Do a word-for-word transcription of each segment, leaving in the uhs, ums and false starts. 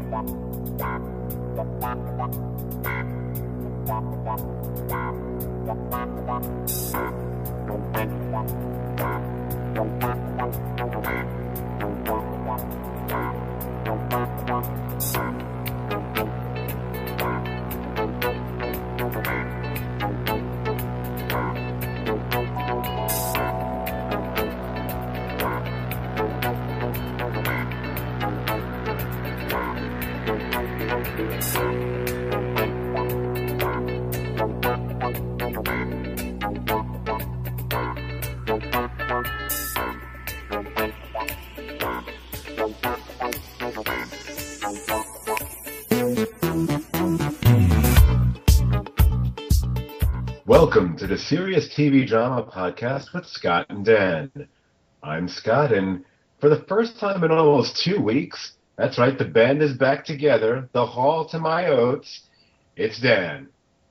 Welcome to the Serious T V Drama Podcast with Scott and Dan. I'm Scott, and for the first time in almost two weeks, that's right, the band is back together, the hall to my oats, it's Dan.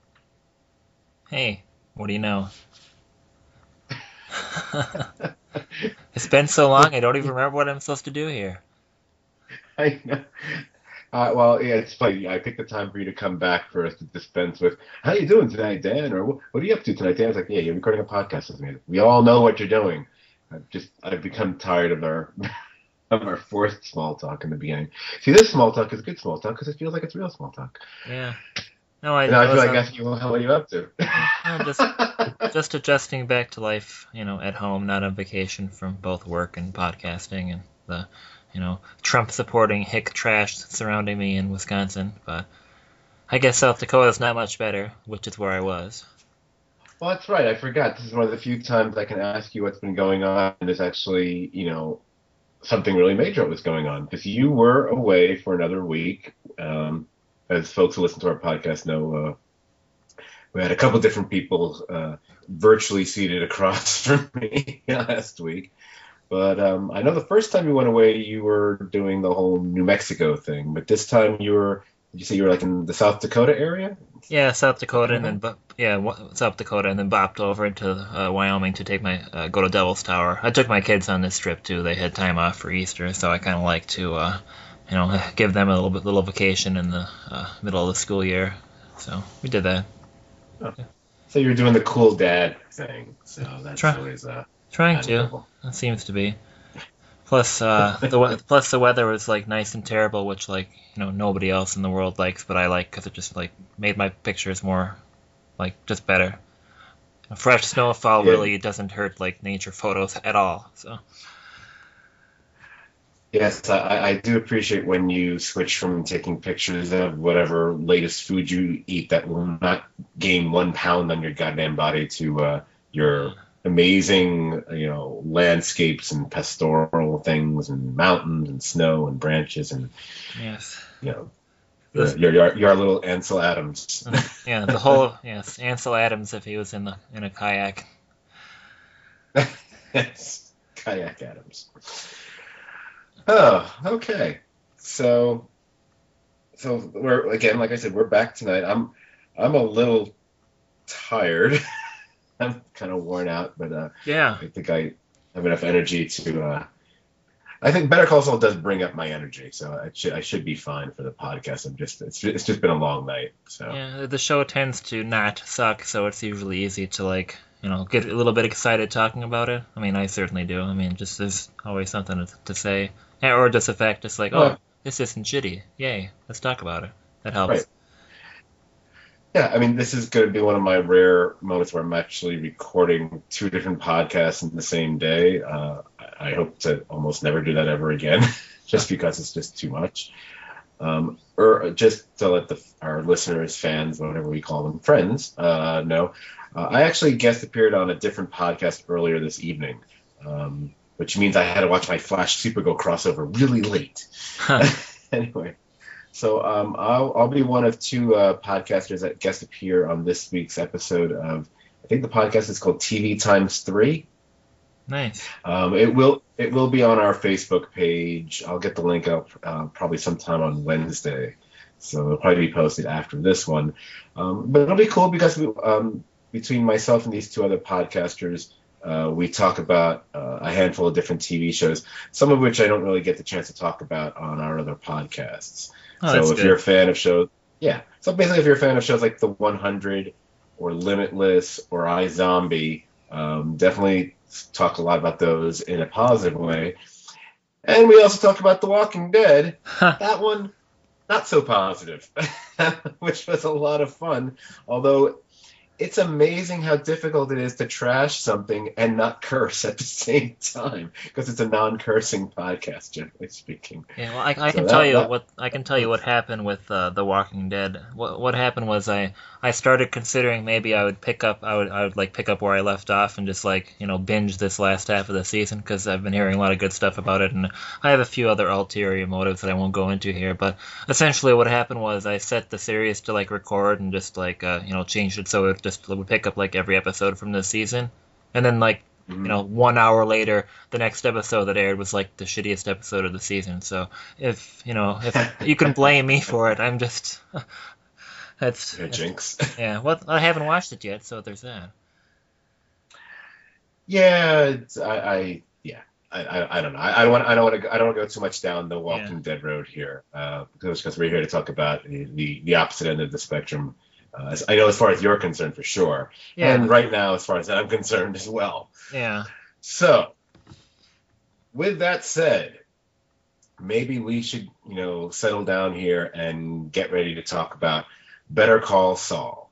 Hey, what do you know? It's been so long, I don't even remember what I'm supposed to do here. I know. Uh, well, yeah, it's funny. I picked the time for you to come back for us to dispense with, how you doing tonight, Dan? Or what, what are you up to tonight, Dan? I was like, yeah, you're recording a podcast with me. We all know what you're doing. I've just, I've become tired of our of our forced small talk in the beginning. See, this small talk is good small talk because it feels like it's real small talk. Yeah. No, I, and I, I feel like uh, asking you, well, what are you up to? no, just, just adjusting back to life, you know, at home, not on vacation from both work and podcasting and the, you know, Trump-supporting hick trash surrounding me in Wisconsin. But I guess South Dakota's not much better, which is where I was. Well, that's right. I forgot. This is one of the few times I can ask you what's been going on, and there's actually, you know, something really major that was going on. Because you were away for another week. Um, as folks who listen to our podcast know, uh, we had a couple different people uh, virtually seated across from me last week. But um, I know the first time you went away, you were doing the whole New Mexico thing. But this time you were, did you say you were like in the South Dakota area? Yeah, South Dakota, and then yeah, South Dakota, and then bopped over into uh, Wyoming to take my uh, go to Devil's Tower. I took my kids on this trip too. They had time off for Easter, so I kind of like to, uh, you know, give them a little bit little vacation in the uh, middle of the school year. So we did that. Oh. So you're doing the cool dad thing. So that's Try, always uh, trying to. It seems to be. Plus, uh, the plus the weather was like nice and terrible, which like you know nobody else in the world likes, but I like because it just like made my pictures more like just better. A fresh snowfall yeah. really doesn't hurt like nature photos at all. So. Yes, I, I do appreciate when you switch from taking pictures of whatever latest food you eat that will not gain one pound on your goddamn body to uh, your amazing, you know, landscapes and pastoral things and mountains and snow and branches and, yes, you know, your your, your, your little Ansel Adams. Yeah, the whole yes, Ansel Adams if he was in the in a kayak. Yes, kayak Adams. Oh, okay. So, so we're again, like I said, we're back tonight. I'm, I'm a little tired. I'm kind of worn out, but uh, yeah, I think I have enough energy to. Uh, I think Better Call Saul does bring up my energy, so I should I should be fine for the podcast. I'm just it's it's just been a long night. So yeah, the show tends to not suck, so it's usually easy to like. You know, get a little bit excited talking about it. I mean, I certainly do. I mean, just there's always something to, to say. Or just the fact, just like, well, oh, this isn't shitty. Yay, let's talk about it. That helps. Right. Yeah, I mean, this is going to be one of my rare moments where I'm actually recording two different podcasts in the same day. Uh, I hope to almost never do that ever again, just because it's just too much. Um, or just to let the our listeners, fans, whatever we call them, friends, uh, know. Uh, I actually guest appeared on a different podcast earlier this evening, um, which means I had to watch my Flash Supergirl crossover really late. Huh. Anyway, so um, I'll, I'll be one of two uh, podcasters that guest appear on this week's episode of, I think the podcast is called T V Times Three. Nice. Um, it will it will be on our Facebook page. I'll get the link up uh, probably sometime on Wednesday, so it'll probably be posted after this one. Um, but it'll be cool because we. Um, Between myself and these two other podcasters, uh, we talk about uh, a handful of different T V shows, some of which I don't really get the chance to talk about on our other podcasts. Oh, that's So if you're a good. fan of shows, yeah. So basically, if you're a fan of shows like The one hundred or Limitless or iZombie, um, definitely talk a lot about those in a positive way. And we also talked about The Walking Dead. That one, not so positive, which was a lot of fun. Although it's amazing how difficult it is to trash something and not curse at the same time because it's a non-cursing podcast, generally speaking. Yeah, well, I, I can So tell that you that what I can tell you what happened with uh, The Walking Dead. What what happened was I I started considering maybe I would pick up I would I would like pick up where I left off and just like you know binge this last half of the season because I've been hearing a lot of good stuff about it and I have a few other ulterior motives that I won't go into here. But essentially, what happened was I set the series to like record and just like uh, you know changed it so it just would pick up like every episode from the season, and then like you mhm. know, one hour later, the next episode that aired was like the shittiest episode of the season. So if you know, if you can blame me for it, I'm just that's, Yeah, that's Jinx. yeah. Well, I haven't watched it yet, so there's that. Yeah, it's, I, I yeah. I, I, I don't know. I, I don't want I don't want to I don't want to go too much down the Yeah, Walking Dead road here, uh, because because we're here to talk about the, the, the opposite end of the spectrum. Uh, as- I know as far as you're concerned for sure, yeah, and right now as far as I'm concerned as well. yeah. So with that said, maybe we should, you know, settle down here and get ready to talk about Better Call Saul.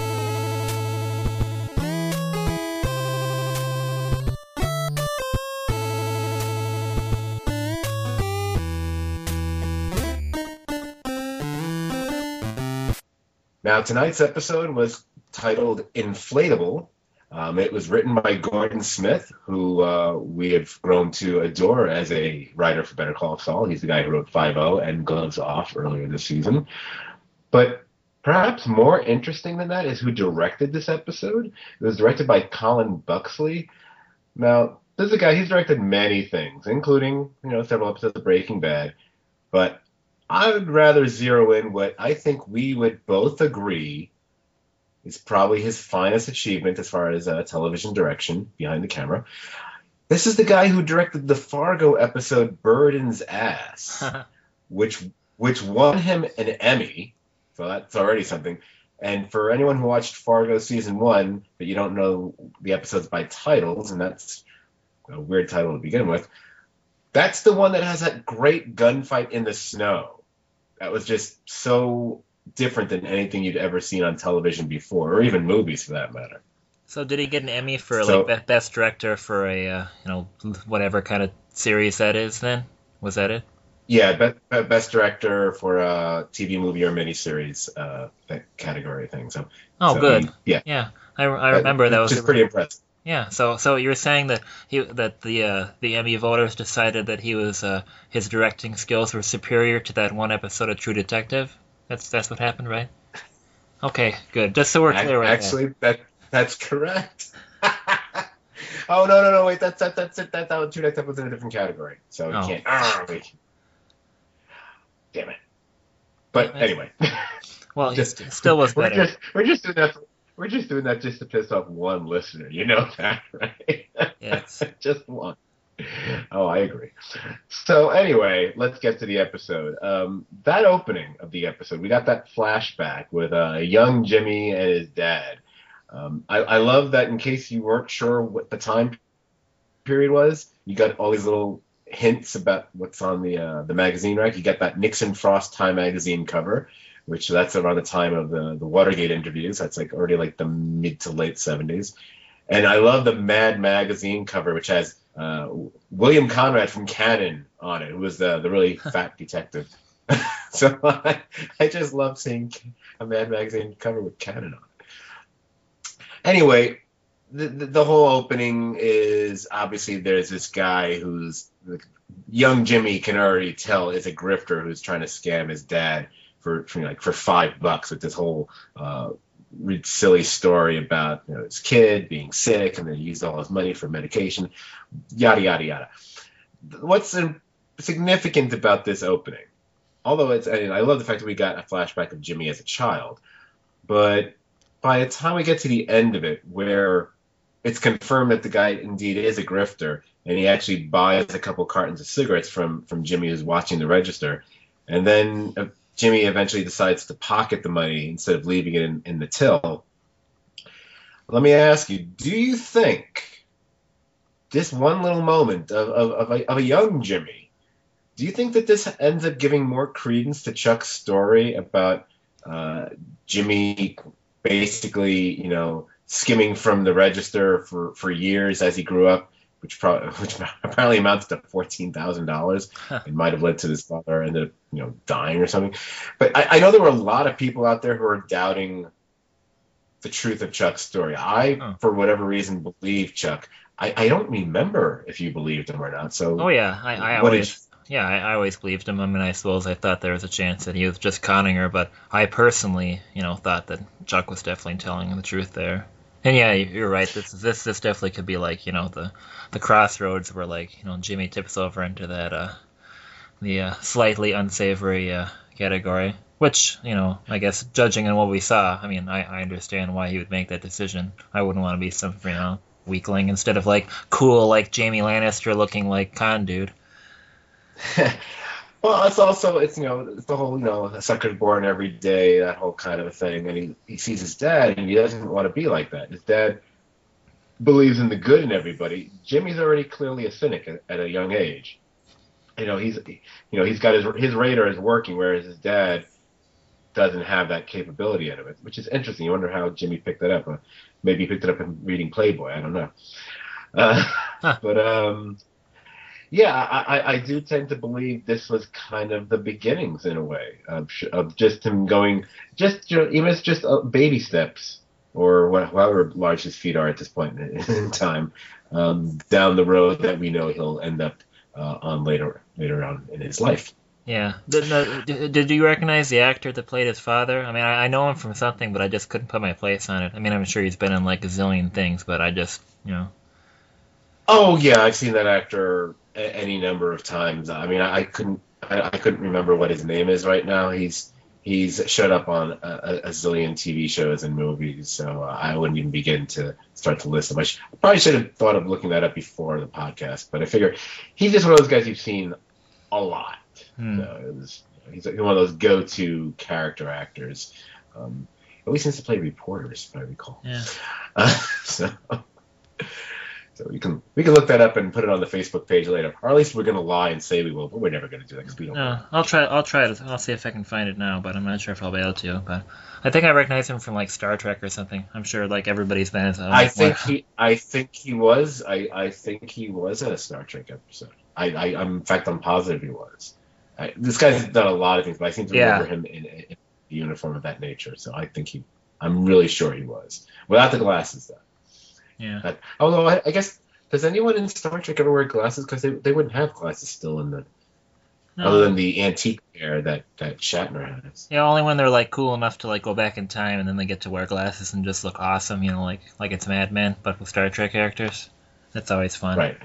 Now, tonight's episode was titled Inflatable. Um, it was written by Gordon Smith, who uh, we have grown to adore as a writer for Better Call Saul. He's the guy who wrote five oh and Gloves Off earlier this season. But perhaps more interesting than that is who directed this episode. It was directed by Colin Buxley. Now, this is a guy, he's directed many things, including, you know, several episodes of Breaking Bad. But I would rather zero in what I think we would both agree is probably his finest achievement as far as uh, television direction behind the camera. This is the guy who directed the Fargo episode Burden's Ass, which which won him an Emmy. So that's already something. And for anyone who watched Fargo season one, but you don't know the episodes by titles, and that's a weird title to begin with, that's the one that has that great gunfight in the snow. That was just so different than anything you'd ever seen on television before, or even movies for that matter. So did he get an Emmy for like So be- best director for a uh, you know whatever kind of series that is? Then was that it? yeah, best, best director for a T V, movie, or miniseries uh, that category thing. So, Oh, so good. he, yeah, Yeah, I, I that, remember that was just a, pretty impressive. yeah. So so you were saying that he that the uh, the Emmy voters decided that he was uh, his directing skills were superior to that one episode of True Detective. That's that's what happened, right? Okay, good. Just so we're clear with that. Actually, that that's correct. Oh no no no wait that's that that's it that that was True Detective was in a different category, so you Oh, can't. Ah, wait. Damn it. But yeah, anyway, well, he just st- still was we're better. just we're just doing that. We're just doing that just to piss off one listener. You know that, right? Yes. Just one. Oh, I agree. So anyway, let's get to the episode. Um, that opening of the episode, we got that flashback with uh, young Jimmy and his dad. Um, I, I love that. In case you weren't sure what the time period was, you got all these little hints about what's on the uh, the magazine rack. You got that Nixon Frost Time magazine cover, which that's around the time of the the Watergate interviews. That's like already like the mid to late seventies. And I love the Mad magazine cover, which has uh, William Conrad from Cannon on it, who was the the really fat detective. So I, I just love seeing a Mad magazine cover with Cannon on it. Anyway, the, the the whole opening is obviously there's this guy who's young Jimmy can already tell is a grifter who's trying to scam his dad for, for like for five bucks with this whole uh, silly story about, you know, his kid being sick and then he used all his money for medication, yada yada yada. What's significant about this opening? Although it's, I, mean, I love the fact that we got a flashback of Jimmy as a child, but by the time we get to the end of it, where it's confirmed that the guy indeed is a grifter, and he actually buys a couple cartons of cigarettes from from Jimmy, who's watching the register, and then a Jimmy eventually decides to pocket the money instead of leaving it in, in the till. Let me ask you, do you think this one little moment of, of, of, a, of a young Jimmy, do you think that this ends up giving more credence to Chuck's story about uh, Jimmy basically, you know, skimming from the register for, for years as he grew up, which probably, which apparently amounts to fourteen thousand dollars. Huh. It might have led to his father ended up, you know, dying or something. But I, I know there were a lot of people out there who are doubting the truth of Chuck's story. I, Oh. for whatever reason, believe Chuck. I, I don't remember if you believed him or not. So, Oh yeah, I, I what did always yeah I, I always believed him. I mean, I suppose I thght there was a chance that he was just conning her, but I personally, you know, thought that Chuck was definitely telling the truth there. And yeah, you're right. This this this definitely could be like, you know, the the crossroads where, like, you know, Jimmy tips over into that uh the uh, slightly unsavory uh, category. Which, you know, I guess judging on what we saw, I mean, I, I understand why he would make that decision. I wouldn't want to be some, you know, weakling instead of like cool, like Jamie Lannister looking like con dude. Well, it's also it's you know it's the whole you know a sucker's born every day, that whole kind of a thing, and he he sees his dad and he doesn't want to be like that. His dad believes in the good in everybody. Jimmy's already clearly a cynic at, at a young age. You know he's you know he's got his his radar is working, whereas his dad doesn't have that capability out of it, which is interesting. You wonder how Jimmy picked that up. Uh, maybe he picked it up in reading Playboy. I don't know. Uh, Huh. but um, yeah, I, I, I do tend to believe this was kind of the beginnings in a way of, sh- of just him going, just you know, even if it's just uh, baby steps or what, however large his feet are at this point in, in time, um, down the road that we know he'll end up uh, on later later on in his life. Yeah. Did, no, did, did you recognize the actor that played his father? I mean, I, I know him from something, but I just couldn't put my place on it. I mean, I'm sure he's been in like a zillion things, but I just, you know. Oh yeah, I've seen that actor a- any number of times. I mean, I, I couldn't I, I couldn't remember what his name is right now. He's he's showed up on a, a a zillion T V shows and movies, so uh, I wouldn't even begin to start to list them. I, sh- I probably should have thought of looking that up before the podcast, but I figure he's just one of those guys you've seen a lot. Hmm. So it was, he's like one of those go-to character actors. Um, he always seems to play reporters, if I recall. Yeah. Uh, so. So we can we can look that up and put it on the Facebook page later, or at least we're gonna lie and say we will, but we're never gonna do that because we don't. No, I'll try. I'll try it. I'll see if I can find it now, but I'm not sure if I'll be able to. But I think I recognize him from like Star Trek or something. I'm sure like everybody's been. So I think he I think he was I, I think he was in a Star Trek episode. I, I I'm in fact I'm positive he was. I, this guy's done a lot of things, but I seem to Yeah. remember him in, in a uniform of that nature. So I think he I'm really sure he was without the glasses though. Yeah. But, although I, I guess. Does anyone in Star Trek ever wear glasses? Because they, they wouldn't have glasses still in the No. other than the antique pair that, that Shatner has. Yeah, only when they're like cool enough to like go back in time and then they get to wear glasses and just look awesome, you know, like like it's Mad Men, but with Star Trek characters. That's always fun. Right.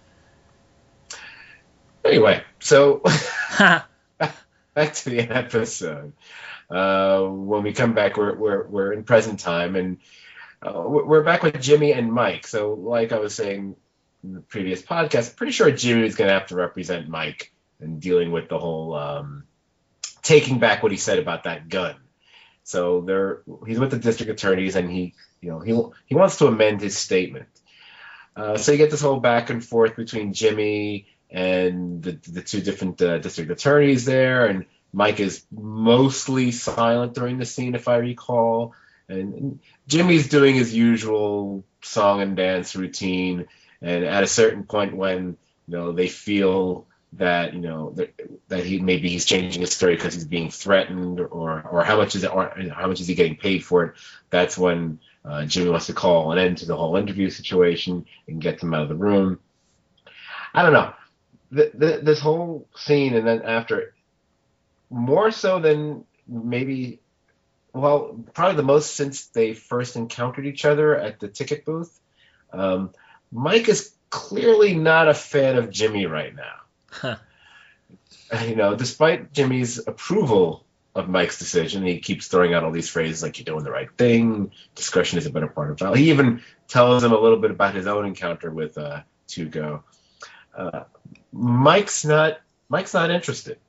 Anyway, so back to the episode. Uh, when we come back, we're we're we're in present time, and uh, we're back with Jimmy and Mike. So, like I was saying in the previous podcast, I'm pretty sure Jimmy was going to have to represent Mike in dealing with the whole um, taking back what he said about that gun. So they're he's with the district attorneys, and he you know he he wants to amend his statement. Uh, so you get this whole back and forth between Jimmy and the the two different uh, district attorneys there, and Mike is mostly silent during the scene, if I recall. And, and Jimmy's doing his usual song and dance routine. And at a certain point, when you know they feel that you know that, that he maybe he's changing his story because he's being threatened, or or how much is it, or how much is he getting paid for it? That's when uh, Jimmy wants to call an end to the whole interview situation and get them out of the room. I don't know. The, the, this whole scene, and then after, more so than maybe, well, probably the most since they first encountered each other at the ticket booth. Um, Mike is clearly not a fan of Jimmy right now. Huh. You know, despite Jimmy's approval of Mike's decision, he keeps throwing out all these phrases like "you're doing the right thing," "discretion is a better part of valor." He even tells him a little bit about his own encounter with uh, Tugo. Uh, Mike's not Mike's not interested.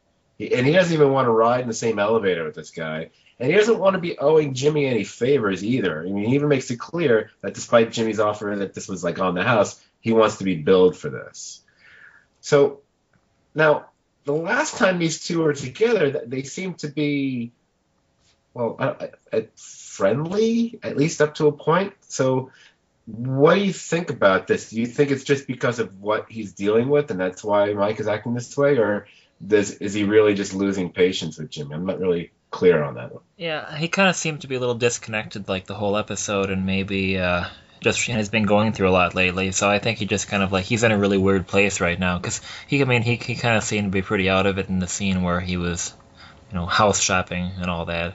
he, and he doesn't even want to ride in the same elevator with this guy. And he doesn't want to be owing Jimmy any favors either. I mean, he even makes it clear that despite Jimmy's offer that this was like on the house, he wants to be billed for this. So now, the last time these two were together, they seem to be, well, uh, uh, friendly, at least up to a point. So what do you think about this? Do you think it's just because of what he's dealing with, and that's why Mike is acting this way, or does, is he really just losing patience with Jimmy? I'm not really clear on that one. Yeah, he kind of seemed to be a little disconnected, like the whole episode, and maybe uh, just you know, he's been going through a lot lately. So I think he just kind of like he's in a really weird place right now because he, I mean, he he kind of seemed to be pretty out of it in the scene where he was, you know, house shopping and all that.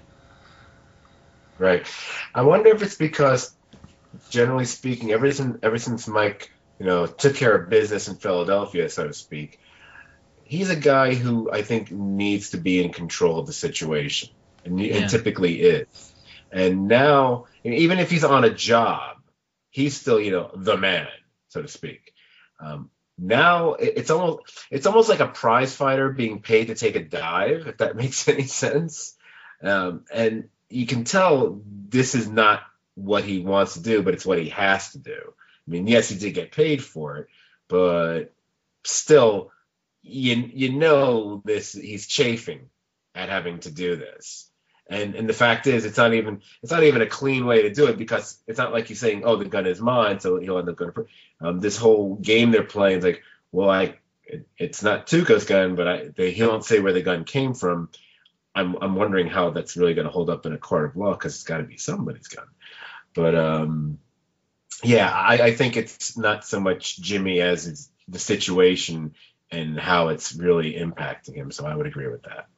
Right. I wonder if it's because, generally speaking, ever since ever since Mike, you know, took care of business in Philadelphia, so to speak, he's a guy who I think needs to be in control of the situation, and, yeah. and typically is. And now, even if he's on a job, he's still, you know, the man, so to speak. Um, now it's almost it's almost like a prize fighter being paid to take a dive, if that makes any sense. Um, and you can tell this is not what he wants to do, but it's what he has to do. I mean, yes, he did get paid for it, but still, you you know this he's chafing at having to do this. And and the fact is, it's not even it's not even a clean way to do it, because it's not like he's saying, "Oh, the gun is mine," so he'll end up going. Um, this whole game they're playing is like, well, I it, it's not Tuco's gun, but I they he don't say where the gun came from. I'm I'm wondering how that's really going to hold up in a court of law, because it's got to be somebody's gun. But um, yeah, I, I think it's not so much Jimmy as it's the situation and how it's really impacting him. So I would agree with that.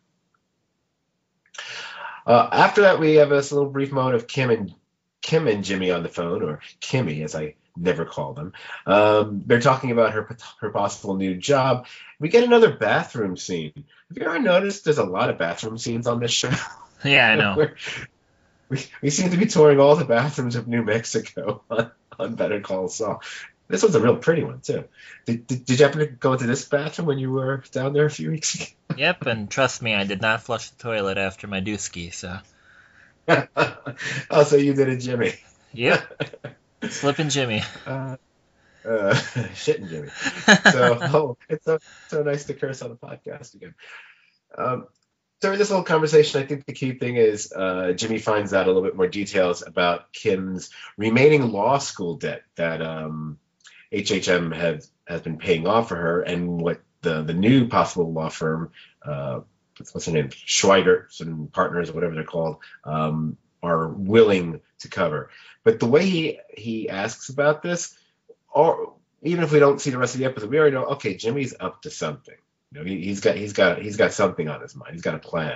Uh, after that, we have this little brief moment of Kim and Kim and Jimmy on the phone, or Kimmy, as I never call them. Um, they're talking about her her possible new job. We get another bathroom scene. Have you ever noticed there's a lot of bathroom scenes on this show? Yeah, I know. we, we seem to be touring all the bathrooms of New Mexico on, on Better Call Saul. This one's a real pretty one, too. Did, did, did you happen to go into this bathroom when you were down there a few weeks ago? Yep, and trust me, I did not flush the toilet after my dooski, so... Oh, so you did it, Jimmy. Yep. Slipping Jimmy. Uh, uh, shitting Jimmy. So, oh, it's so, so nice to curse on the podcast again. Um, during this little conversation, I think the key thing is uh, Jimmy finds out a little bit more details about Kim's remaining law school debt that um, H H M has, has been paying off for her, and what the, the new possible law firm, uh, what's her name, Schweigert and Partners, or whatever they're called, um, are willing to cover. But the way he he asks about this, or even if we don't see the rest of the episode, we already know, okay, Jimmy's up to something. You know, he, he's got he's got he's got something on his mind. He's got a plan.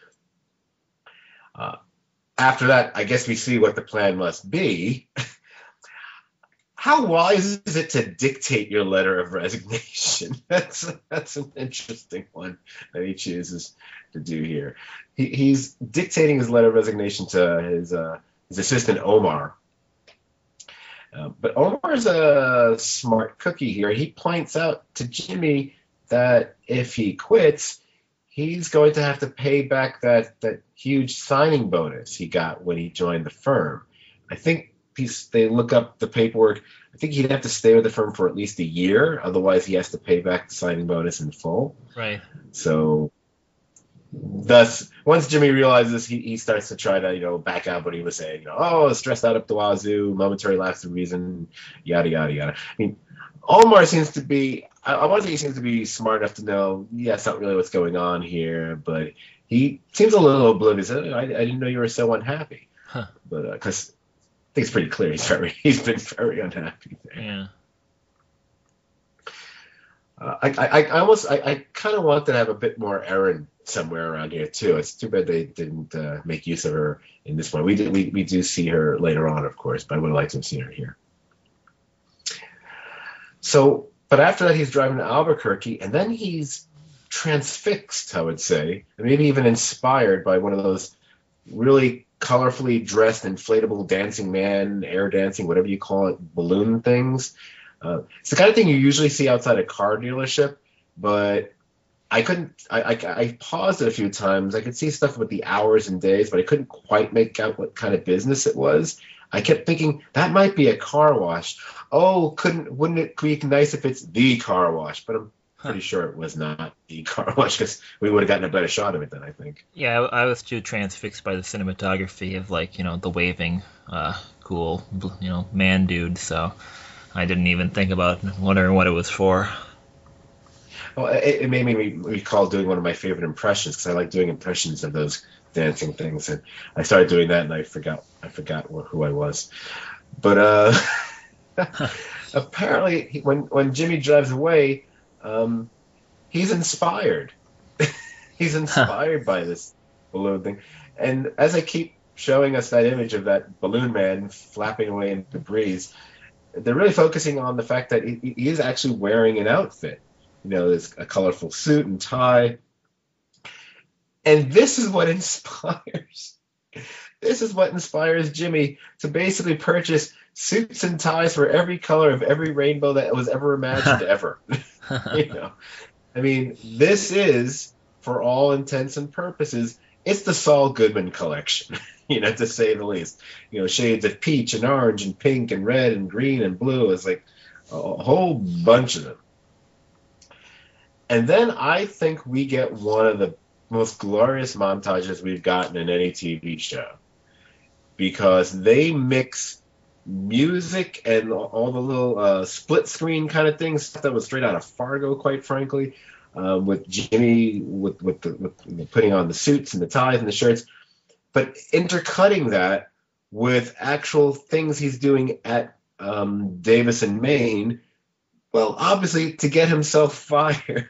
Uh, after that, I guess we see what the plan must be. How wise is it to dictate your letter of resignation? That's that's an interesting one that he chooses to do here. He, he's dictating his letter of resignation to his uh, his assistant Omar. Uh, but Omar's a smart cookie here. He points out to Jimmy that if he quits, he's going to have to pay back that that huge signing bonus he got when he joined the firm. I think he's, they look up the paperwork. I think he'd have to stay with the firm for at least a year. Otherwise, he has to pay back the signing bonus in full. Right. So, thus, once Jimmy realizes, he, he starts to try to, you know, back out what he was saying. You know, oh, stressed out up the wazoo, momentary lapse of reason, yada, yada, yada. I mean, Omar seems to be, I, I want to say he seems to be smart enough to know, yeah, that's not really what's going on here, but he seems a little oblivious. I, I didn't know you were so unhappy. Huh. But, because uh, I think it's pretty clear he's very, he's been very unhappy there. Yeah. Uh, I, I, I almost, I, I kind of want to have a bit more Erin somewhere around here too. It's too bad they didn't uh, make use of her in this one. We did, we, we do see her later on, of course, but I would have liked to have seen her here. So, but after that, he's driving to Albuquerque, and then he's transfixed, I would say, and maybe even inspired by one of those really colorfully dressed inflatable dancing man, air dancing, whatever you call it, balloon things. Uh, it's the kind of thing you usually see outside a car dealership, but I couldn't. I, I I paused it a few times. I could see stuff with the hours and days, but I couldn't quite make out what kind of business it was. I kept thinking that might be a car wash. Oh, couldn't wouldn't it be nice if it's the car wash? But I'm Huh. pretty sure it was not the car wash because we would have gotten a better shot of it then, I think. Yeah, I, I was too transfixed by the cinematography of like you know the waving, uh, cool, bl- you know, man dude. So I didn't even think about wondering what it was for. Well, it, it made me re- recall doing one of my favorite impressions because I like doing impressions of those dancing things, and I started doing that, and I forgot I forgot wh- who I was. But uh, apparently, he, when when Jimmy drives away, um, he's inspired. He's inspired by this balloon thing, and as I keep showing us that image of that balloon man flapping away in the breeze, they're really focusing on the fact that he, he is actually wearing an outfit. You know, there's a colorful suit and tie. And this is what inspires. This is what inspires Jimmy to basically purchase suits and ties for every color of every rainbow that was ever imagined ever. You know, I mean, this is, for all intents and purposes, it's the Saul Goodman collection. You know, to say the least. You know, shades of peach and orange and pink and red and green and blue. It's like a whole bunch of them. And then I think we get one of the most glorious montages we've gotten in any T V show because they mix music and all the little uh, split screen kind of things, stuff that was straight out of Fargo, quite frankly, uh, with Jimmy with with, the, with you know, putting on the suits and the ties and the shirts, but intercutting that with actual things he's doing at um, Davis and Maine. Well, obviously to get himself fired.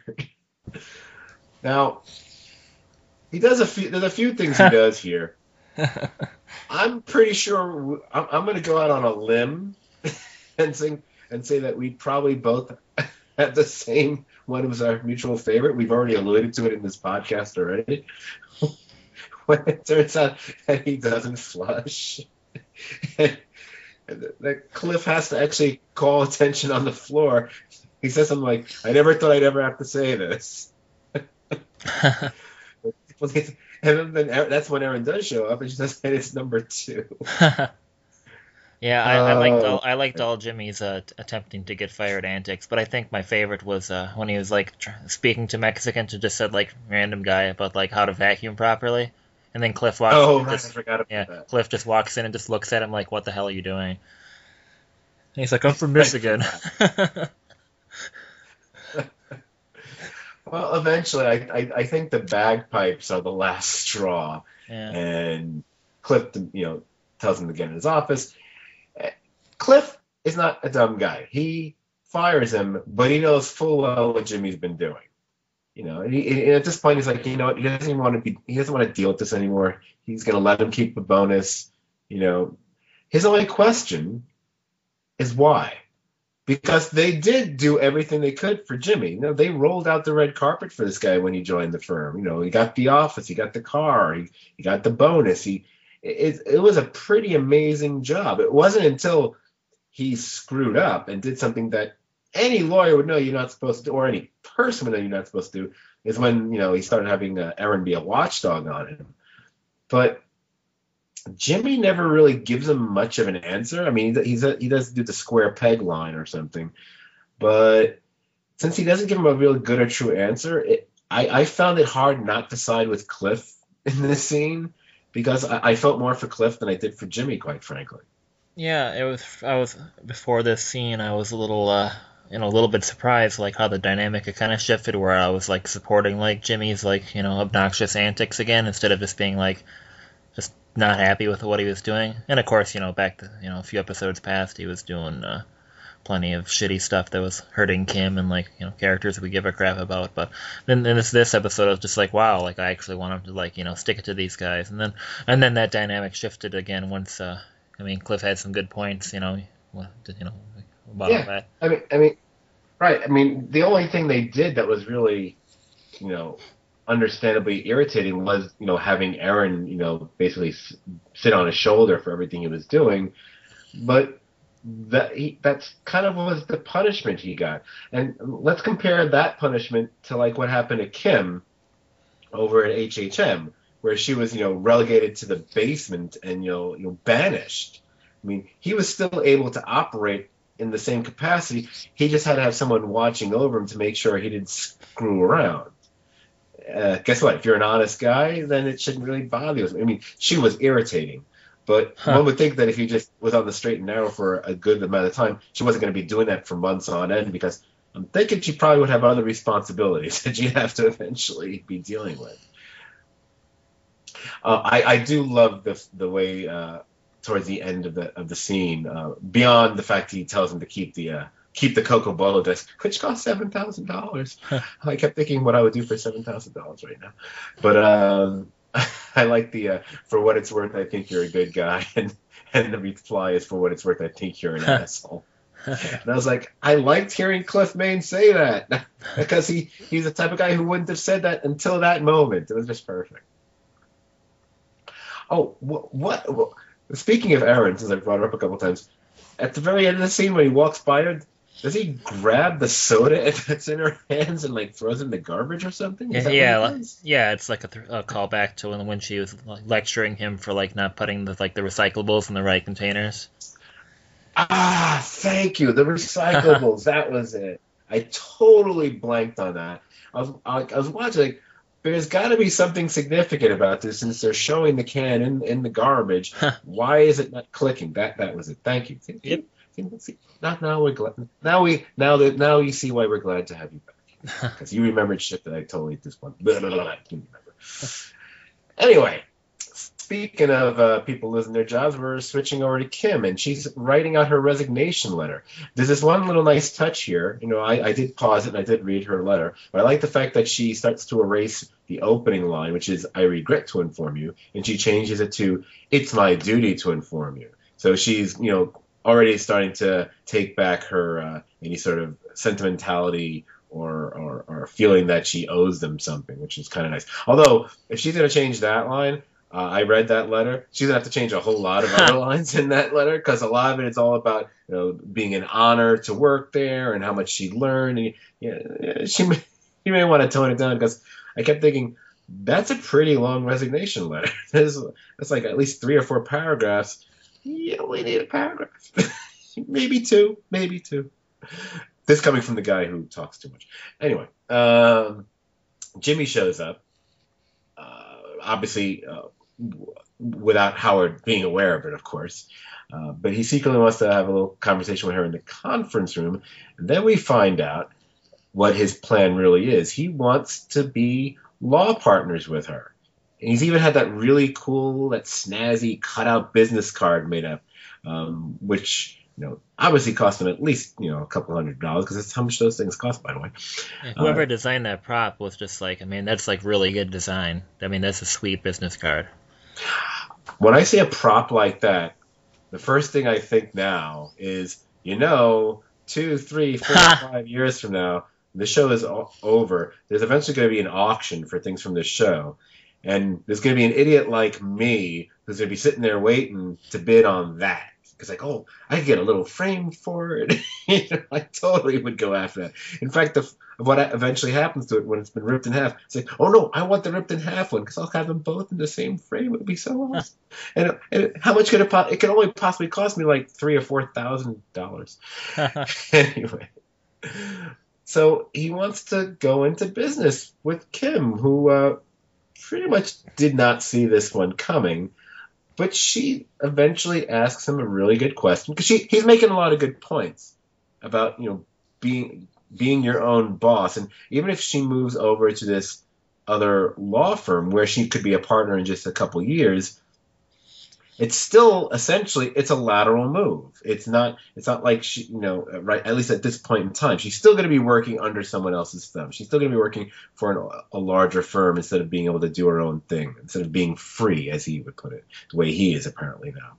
Now, he does a few. There's a few things he does here. I'm pretty sure I'm, I'm going to go out on a limb and sing and say that we probably both have the same one as our mutual favorite. We've already alluded to it in this podcast already. When it turns out that he doesn't flush, and that Cliff has to actually call attention on the floor. He says something like, "I never thought I'd ever have to say this." And then that's when Erin does show up, and she says, "And it's number two." Yeah, I, I liked Oh, all I liked all Jimmy's uh, t- attempting to get fired antics, but I think my favorite was uh, when he was like tr- speaking to Mexicans and just said like random guy about like how to vacuum properly, and then Cliff walks in oh, and right, I just forgot yeah about that. Cliff just walks in and just looks at him like what the hell are you doing? And he's like I'm from I Michigan. forgot. Well, eventually, I, I I think the bagpipes are the last straw, Yeah. and Cliff, you know, tells him to get in his office. Cliff is not a dumb guy. He fires him, but he knows full well what Jimmy's been doing. You know, and, he, and at this point, he's like, you know what? He doesn't even want to be. He doesn't want to deal with this anymore. He's going to let him keep the bonus. You know, his only question is why, because they did do everything they could for Jimmy. You know, they rolled out the red carpet for this guy when he joined the firm. You know, he got the office, he got the car, he, he got the bonus. He it, it was a pretty amazing job. It wasn't until he screwed up and did something that any lawyer would know you're not supposed to do, or any person would know you're not supposed to do, is when, you know, he started having uh, Erin be a watchdog on him. But Jimmy never really gives him much of an answer. I mean, he's a, he does do the square peg line or something, but since he doesn't give him a real good or true answer, it, I, I found it hard not to side with Cliff in this scene because I, I felt more for Cliff than I did for Jimmy, quite frankly. Yeah, it was. I was before this scene. I was a little, uh, you know, a little bit surprised, like how the dynamic had kind of shifted, where I was like supporting like Jimmy's like you know obnoxious antics again, instead of just being like just not happy with what he was doing. And of course, you know, back to, you know a few episodes past, he was doing uh, plenty of shitty stuff that was hurting Kim and like you know characters that we give a crap about. But then in this this episode, I was just like, wow, like I actually want him to like you know stick it to these guys. And then and then that dynamic shifted again once. Uh, I mean, Cliff had some good points, you know, you know about all Yeah, that. I mean, I mean, right. I mean, the only thing they did that was really, you know, understandably irritating was, you know, having Aaron, you know, basically s- sit on his shoulder for everything he was doing. But that he, that's kind of was the punishment he got. And let's compare that punishment to like what happened to Kim over at H H M, where she was, you know, relegated to the basement and, you know, you know, banished. I mean, he was still able to operate in the same capacity. He just had to have someone watching over him to make sure he didn't screw around. Uh, guess what? If you're an honest guy, then it shouldn't really bother you. I mean, she was irritating, but Huh. one would think that if you just was on the straight and narrow for a good amount of time, she wasn't going to be doing that for months on end, because I'm thinking she probably would have other responsibilities that you'd have to eventually be dealing with. Uh, I, I do love the the way uh, towards the end of the of the scene, uh, beyond the fact he tells him to keep the uh, keep the Coco Bolo disc, which cost seven thousand dollars. I kept thinking what I would do for seven thousand dollars right now, but um, I like the uh, for what it's worth, I think you're a good guy, and and the reply is, for what it's worth, I think you're an asshole. And I was like, I liked hearing Cliff Main say that, because he he's the type of guy who wouldn't have said that until that moment. It was just perfect. Oh, what, what, what? Speaking of Aaron, since I brought her up a couple times, at the very end of the scene when he walks by her, does he grab the soda that's in her hands and like throws it in the garbage or something? Is Yeah, that yeah, what he li- does? yeah. It's like a, th- a callback to when when she was like, lecturing him for like not putting the like the recyclables in the right containers. Ah, thank you. The recyclables. That was it. I totally blanked on that. I was I, I was watching. Like, there's got to be something significant about this, since they're showing the can in, in the garbage. Why is it not clicking? That that was it. Thank you. See, Yep. see, see, now, now we're glad. Now we now that now you see why we're glad to have you back, because you remembered shit that I totally just want. Blah, blah, blah, blah, didn't remember. Anyway, speaking of uh, people losing their jobs, we're switching over to Kim, and she's writing out her resignation letter. There's this one little nice touch here. You know, I, I did pause it and I did read her letter, but I like the fact that she starts to erase the opening line, which is, "I regret to inform you," and she changes it to, "It's my duty to inform you." So she's, you know, already starting to take back her uh, any sort of sentimentality or, or or feeling that she owes them something, which is kind of nice. Although, if she's going to change that line, uh, I read that letter. She's gonna have to change a whole lot of other lines in that letter, because a lot of it is all about, you know, being an honor to work there and how much she learned. And yeah, she may, she may want to tone it down, because I kept thinking that's a pretty long resignation letter. There's that's like at least three or four paragraphs. You only need a paragraph, maybe two, maybe two. This coming from the guy who talks too much. Anyway, um, Jimmy shows up. Uh, obviously, uh, w- without Howard being aware of it, of course. Uh, but he secretly wants to have a little conversation with her in the conference room. And then we find out what his plan really is. He wants to be law partners with her. And he's even had that really cool, that snazzy cutout business card made up, um, which, you know, obviously cost him at least, you know, a couple hundred dollars, because that's how much those things cost, by the way. Yeah, whoever Uh, designed that prop was just like, I mean, that's like really good design. I mean, that's a sweet business card. when I see a prop like that, the first thing I think now is, you know, two, three, four, five years from now, the show is o- over. There's eventually going to be an auction for things from this show. And there's going to be an idiot like me who's going to be sitting there waiting to bid on that. Because, like, oh, I could get a little frame for it. You know, I totally would go after that. In fact, the, what eventually happens to it when it's been ripped in half, it's like, oh, no, I want the ripped in half one, because I'll have them both in the same frame. It would be so awesome. and, and how much could it po- it could only possibly cost me like three or four thousand dollars. Anyway. So he wants to go into business with Kim, who uh, pretty much did not see this one coming. But she eventually asks him a really good question, because she he's making a lot of good points about, you know, being being your own boss. And even if she moves over to this other law firm where she could be a partner in just a couple years, it's still essentially it's a lateral move. It's not it's not like she, you know, right, at least at this point in time, she's still going to be working under someone else's thumb. She's still going to be working for an, a larger firm, instead of being able to do her own thing, instead of being free, as he would put it, the way he is apparently now.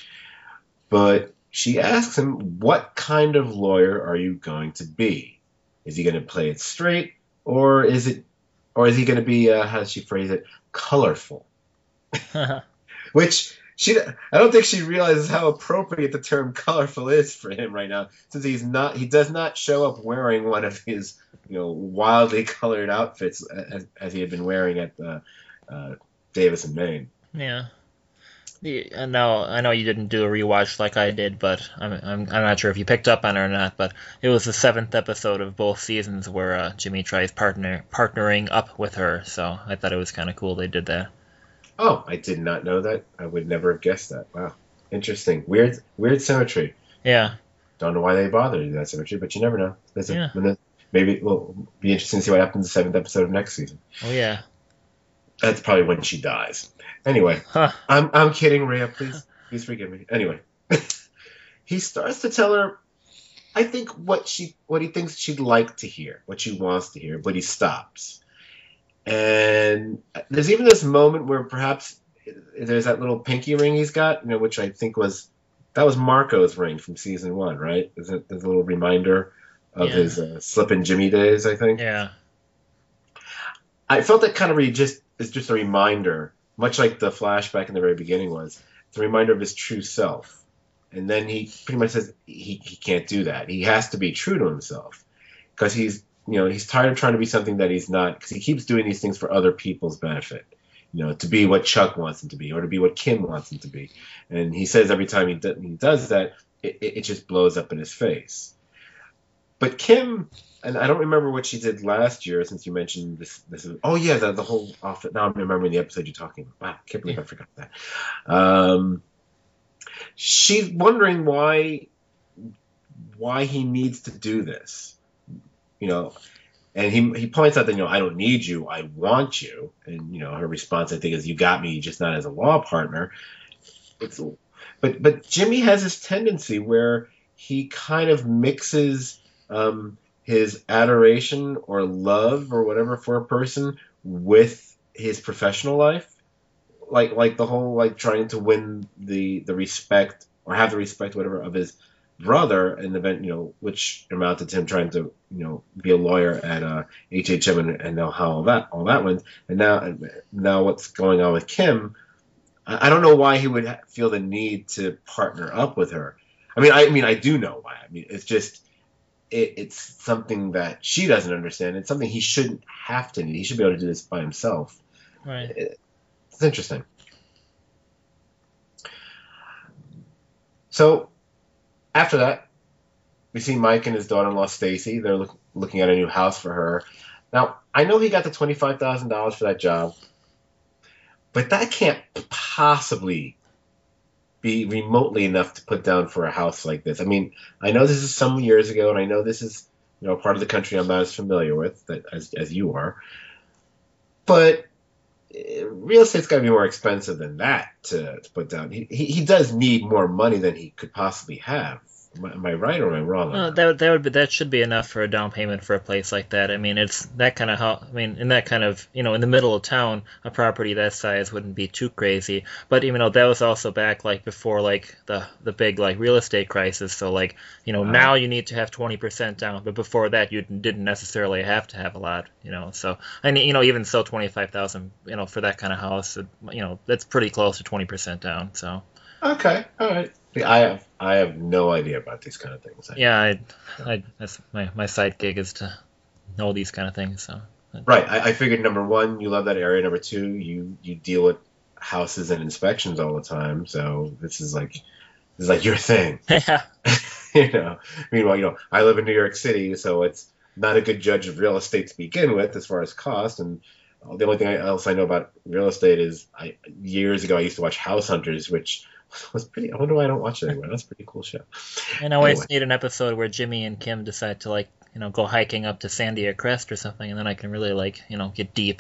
But she asks him, what kind of lawyer are you going to be? Is he going to play it straight, or is it or is he going to be, uh, how does she phrase it, colorful? Which she, I don't think she realizes how appropriate the term colorful is for him right now, since he's not, he does not show up wearing one of his, you know, wildly colored outfits as, as he had been wearing at the uh, Davis and Maine. Yeah. I know, I know you didn't do a rewatch like I did, but I'm, I'm, I'm not sure if you picked up on it or not. But it was the seventh episode of both seasons where uh, Jimmy tries partner partnering up with her. So I thought it was kind of cool they did that. Oh, I did not know that. I would never have guessed that. Wow, interesting. Weird, weird symmetry. Yeah. Don't know why they bother to do that symmetry, but you never know. There's a, yeah. Maybe it will be interesting to see what happens in the seventh episode of next season. Oh yeah. That's probably when she dies. Anyway, huh. I'm I'm kidding, Rhea. Please, please forgive me. Anyway, he starts to tell her, I think what she what he thinks she'd like to hear, what she wants to hear, but he stops. And there's even this moment where perhaps there's that little pinky ring he's got, you know, which I think was that was Marco's ring from season one, right? Is it there's a little reminder of yeah. his uh, Slippin' Jimmy days, I think. Yeah. I felt that kind of re- just is just a reminder, much like the flashback in the very beginning was. It's a reminder of his true self. And then he pretty much says he, he can't do that. He has to be true to himself because he's, you know, he's tired of trying to be something that he's not because he keeps doing these things for other people's benefit, you know, to be what Chuck wants him to be or to be what Kim wants him to be. And he says every time he, do, he does that, it, it just blows up in his face. But Kim, and I don't remember what she did last year since you mentioned this. this oh, yeah, the, the whole off. Now I'm remembering the episode you're talking about. Wow, I can't believe I forgot that. Um, she's wondering why why he needs to do this, you know, and he he points out that, you know, I don't need you, I want you, and, you know, her response I think is you got me just not as a law partner. It's but but Jimmy has this tendency where he kind of mixes um, his adoration or love or whatever for a person with his professional life. Like like the whole like trying to win the the respect or have the respect whatever of his brother in the event, you know, which amounted to him trying to, you know, be a lawyer at uh, H H M and, and know how all that all that went. And now now what's going on with Kim? I, I don't know why he would feel the need to partner up with her. I mean, I, I mean, I do know why. I mean, it's just it, it's something that she doesn't understand. It's something he shouldn't have to need. He should be able to do this by himself. Right. It, It's interesting. So after that, we see Mike and his daughter-in-law Stacy. They're look, looking at a new house for her. Now, I know he got the twenty-five thousand dollars for that job, but that can't possibly be remotely enough to put down for a house like this. I mean, I know this is some years ago, and I know this is, you know, part of the country I'm not as familiar with that, as as you are, but real estate's got to be more expensive than that to, to put down. He, he he does need more money than he could possibly have. Am I, am I right or am I wrong? Well, that that would be, that should be enough for a down payment for a place like that. I mean, it's that kind of how. I mean, in that kind of, you know, in the middle of town, a property that size wouldn't be too crazy. But even though that was also back like before like the the big like real estate crisis. So like, you know, uh, now you need to have twenty percent down, but before that you didn't necessarily have to have a lot. You know, so and you know even so twenty five thousand, you know, for that kind of house, you know, that's pretty close to twenty percent down. So. Okay, all right. I have I have no idea about these kind of things. Yeah, I, I that's my, my side gig is to know these kind of things. So right, I, I figured number one, you love that area. Number two, you you deal with houses and inspections all the time. So this is like this is like your thing. Yeah. You know. Meanwhile, you know, I live in New York City, so it's not a good judge of real estate to begin with as far as cost. And the only thing else I know about real estate is I years ago I used to watch House Hunters, which was pretty. I wonder why I don't watch it anymore. That's a pretty cool show. And I always anyway. need an episode where Jimmy and Kim decide to like, you know, go hiking up to Sandia Crest or something, and then I can really like, you know, get deep.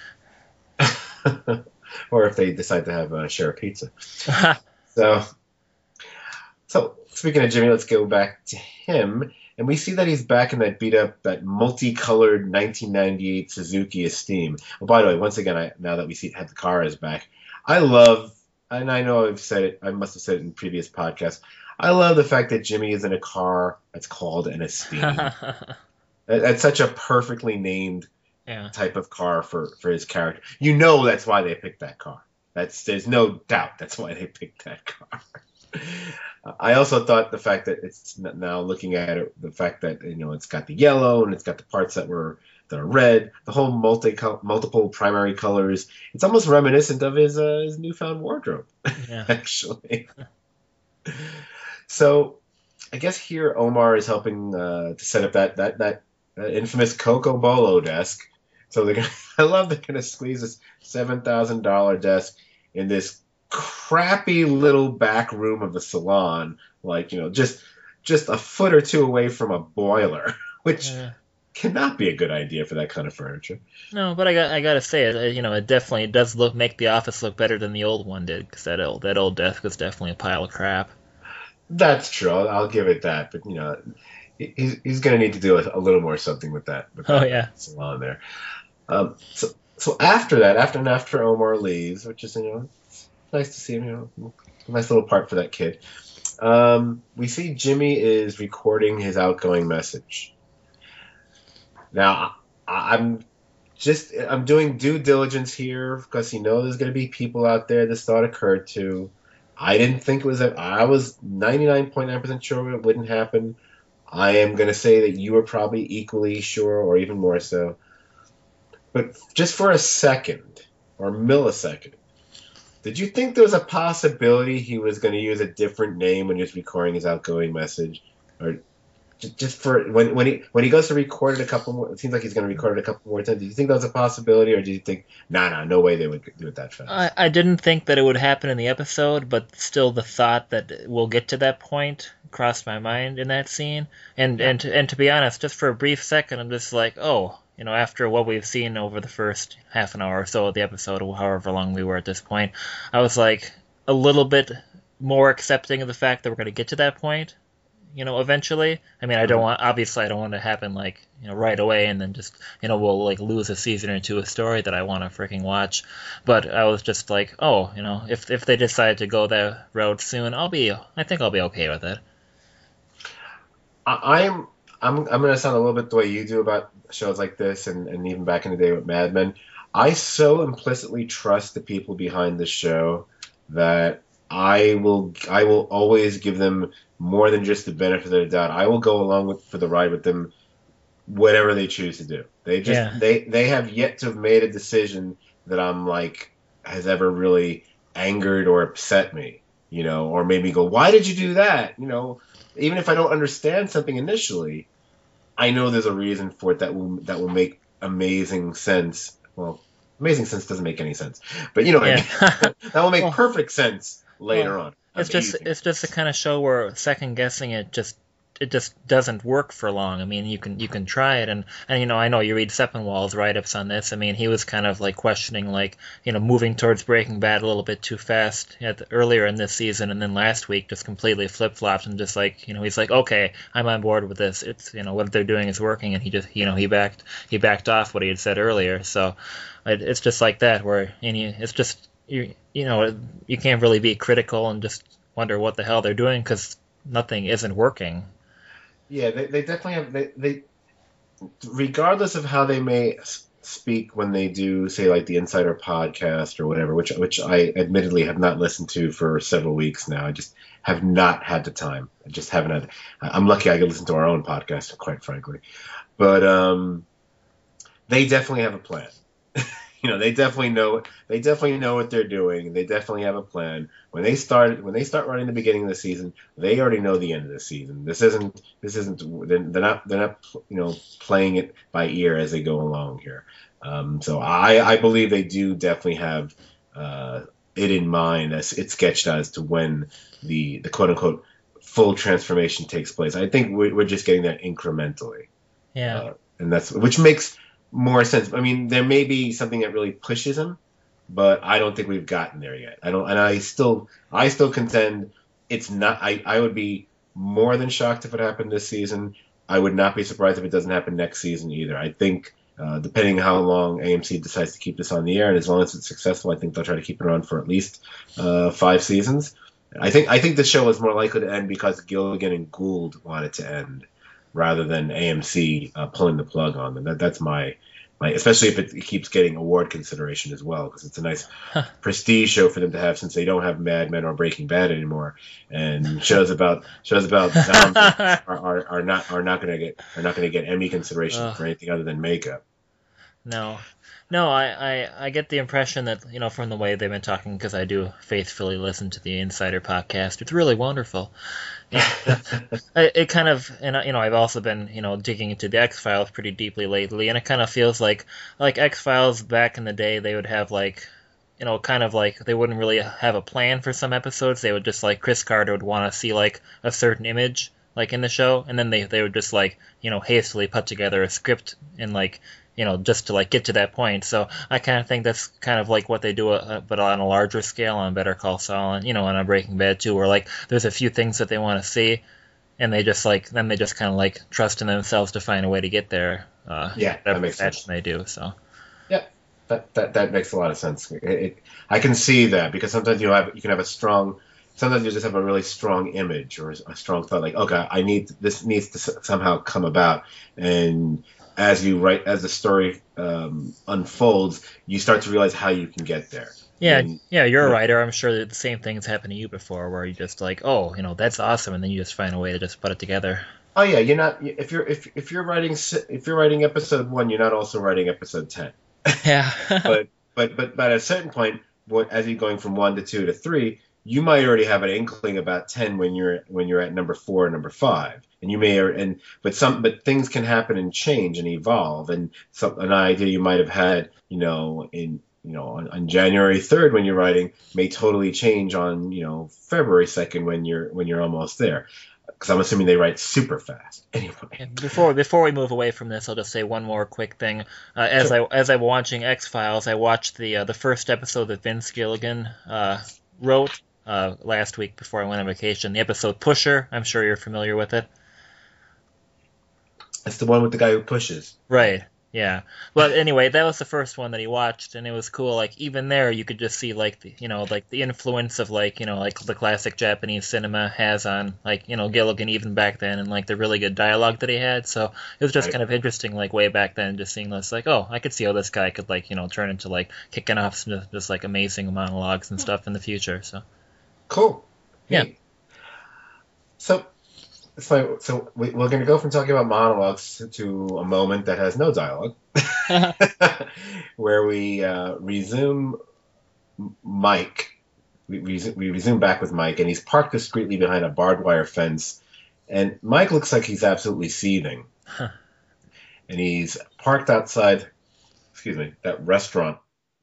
Or if they decide to have uh, share a pizza. so, so speaking of Jimmy, let's go back to him, and we see that he's back in that beat up, that multicolored nineteen ninety-eight Suzuki Esteem. Oh, by the way, once again, I, now that we see have the car is back, I love. And I know I've said it, I must have said it in previous podcasts, I love the fact that Jimmy is in a car that's called an Esteem. that, that's such a perfectly named yeah. type of car for, for his character. You know that's why they picked that car. That's there's no doubt that's why they picked that car. I also thought the fact that it's now looking at it, the fact that you know it's got the yellow and it's got the parts that were that are red, the whole multi multiple primary colors. It's almost reminiscent of his uh, his newfound wardrobe, Yeah. actually. So I guess here Omar is helping uh, to set up that that that uh, infamous Coco Bolo desk. So they're gonna, I love they're gonna squeeze this seven thousand dollar desk in this crappy little back room of the salon, like you know, just just a foot or two away from a boiler, which Yeah. cannot be a good idea for that kind of furniture. No, but I got I gotta say it. uh, You know, it definitely does look make the office look better than the old one did, because that old that old desk was definitely a pile of crap. That's true. I'll, I'll give it that, but you know, he- he's he's gonna need to do a, a little more something with that with Oh that yeah. salon there. Um, so so after that, after and after Omar leaves, which is you know nice to see him, you know, a nice little part for that kid. Um, we see Jimmy is recording his outgoing message. Now, I, I'm just I'm doing due diligence here because you know there's going to be people out there this thought occurred to. I didn't think it was. A, I was ninety-nine point nine percent sure it wouldn't happen. I am going to say that you were probably equally sure, or even more so. But just for a second or millisecond, did you think there was a possibility he was going to use a different name when he was recording his outgoing message, or j- just for when when he when he goes to record it a couple more? It seems like he's going to record it a couple more times. Do you think that was a possibility, or do you think, nah, nah, no way they would do it that fast? I, I didn't think that it would happen in the episode, but still the thought that we'll get to that point crossed my mind in that scene. And and to, and to be honest, just for a brief second, I'm just like, oh, you know, after what we've seen over the first half an hour or so of the episode, or however long we were at this point, I was like a little bit more accepting of the fact that we're going to get to that point. You know, eventually. I mean, I don't want, obviously, I don't want it to happen like, you know, right away, and then just, you know, we'll like lose a season or two of story that I want to freaking watch. But I was just like, oh, you know, if if they decide to go that road soon, I'll be, I think I'll be okay with it. I, I'm I'm I'm going to sound a little bit the way you do about shows like this, and, and even back in the day with Mad Men. I so implicitly trust the people behind the show that I will I will always give them more than just the benefit of the doubt. I will go along with for the ride with them, whatever they choose to do. They just Yeah. they they have yet to have made a decision that I'm like has ever really angered or upset me, you know, or made me go, why did you do that? You know, even if I don't understand something initially, I know there's a reason for it that will that will make amazing sense. Well, amazing sense doesn't make any sense, but you know what I Yeah. mean. That will make Well, perfect sense later well, on. it's just Amazing. it's just the kind of show where second guessing it just it just doesn't work for long. I mean, you can you can try it, and and you know I know you read Sepinwall's write ups on this. I mean, he was kind of like questioning like you know moving towards Breaking Bad a little bit too fast at the, earlier in this season, and then last week just completely flip flopped and just like you know he's like okay, I'm on board with this. It's you know what they're doing is working, and he just you know he backed he backed off what he had said earlier. So it, it's just like that where and you, it's just you you know you can't really be critical and just wonder what the hell they're doing because nothing isn't working. Yeah, they, they definitely have they, they regardless of how they may s- speak when they do say like the Insider podcast or whatever, which which I admittedly have not listened to for several weeks now. I just have not had the time. I just haven't had. I'm lucky I could listen to our own podcast, quite frankly. But um, they definitely have a plan. You know, they definitely know they definitely know what they're doing. They definitely have a plan. When they start when they start running the beginning of the season, they already know the end of the season. This isn't this isn't they're, they're not they're not you know playing it by ear as they go along here. Um, so I I believe they do definitely have uh, it in mind as it's sketched out as to when the the quote unquote full transformation takes place. I think we're, we're just getting there incrementally, Yeah. uh, and that's which makes more sense. I mean, there may be something that really pushes him, but I don't think we've gotten there yet. I don't, and I still, I still contend it's not. I, I would be more than shocked if it happened this season. I would not be surprised if it doesn't happen next season either. I think, uh, depending how long A M C decides to keep this on the air, and as long as it's successful, I think they'll try to keep it on for at least uh, five seasons. I think, I think the show is more likely to end because Gilligan and Gould want it to end, rather than A M C uh, pulling the plug on them. That, that's my Like, especially if it, it keeps getting award consideration as well, because it's a nice prestige show for them to have, since they don't have Mad Men or Breaking Bad anymore, and shows about shows about zombies are, are, are not are not going to get are not going to get Emmy consideration Ugh. for anything other than makeup. No, no, I, I, I get the impression that, you know, from the way they've been talking, because I do faithfully listen to the Insider podcast. It's really wonderful. And, uh, it, it kind of, and you know, I've also been, you know, digging into the X-Files pretty deeply lately, and it kind of feels like, like X-Files back in the day, they would have like, you know, kind of like they wouldn't really have a plan for some episodes. They would just like Chris Carter would want to see like a certain image like in the show, and then they they would just like, you know, hastily put together a script and like, you know, just to like get to that point. So I kind of think that's kind of like what they do, uh, but on a larger scale on Better Call Saul and, you know, on Breaking Bad too, where like there's a few things that they want to see, and they just like then they just kind of like trust in themselves to find a way to get there. Uh, Yeah, that makes sense. They do so. Yeah, that that that makes a lot of sense. It, it, I can see that, because sometimes you have you can have a strong. Sometimes you just have a really strong image or a strong thought, like, okay, I need this needs to somehow come about, and as you write, as the story um, unfolds, you start to realize how you can get there. Yeah, and, yeah, you're a writer. I'm sure that the same thing's happened to you before, where you just like, oh, you know, that's awesome, and then you just find a way to just put it together. Oh yeah, you're not if you're if if you're writing if you're writing episode one, you're not also writing episode ten. Yeah. but but but but at a certain point, as you're going from one to two to three, you might already have an inkling about ten when you're when you're at number four or number five, and you may and but some but things can happen and change and evolve, and some an idea you might have had, you know, in you know on, on January third when you're writing may totally change on, you know, February second when you're when you're almost there, because I'm assuming they write super fast anyway. Before before we move away from this, I'll just say one more quick thing. Uh, as sure. I as I'm watching X-Files, I watched the uh, the first episode that Vince Gilligan uh, wrote. Uh, last week before I went on vacation, the episode Pusher. I'm sure you're familiar with it. It's the one with the guy who pushes. Right. Yeah. But anyway, that was the first one that he watched, and it was cool. Like even there, you could just see like the, you know, like the influence of like, you know, like the classic Japanese cinema has on like, you know, Gilligan even back then, and like the really good dialogue that he had. So it was just right. kind of interesting, like way back then, just seeing this, like, oh, I could see how this guy could like, you know, turn into like kicking off some just like amazing monologues and stuff in the future. So. Cool. Yeah. Hey. So, so, so we, we're going to go from talking about monologues to, to a moment that has no dialogue, where we uh, resume Mike. We, we, we resume back with Mike, and he's parked discreetly behind a barbed wire fence, and Mike looks like he's absolutely seething. Huh. And he's parked outside, excuse me, that restaurant.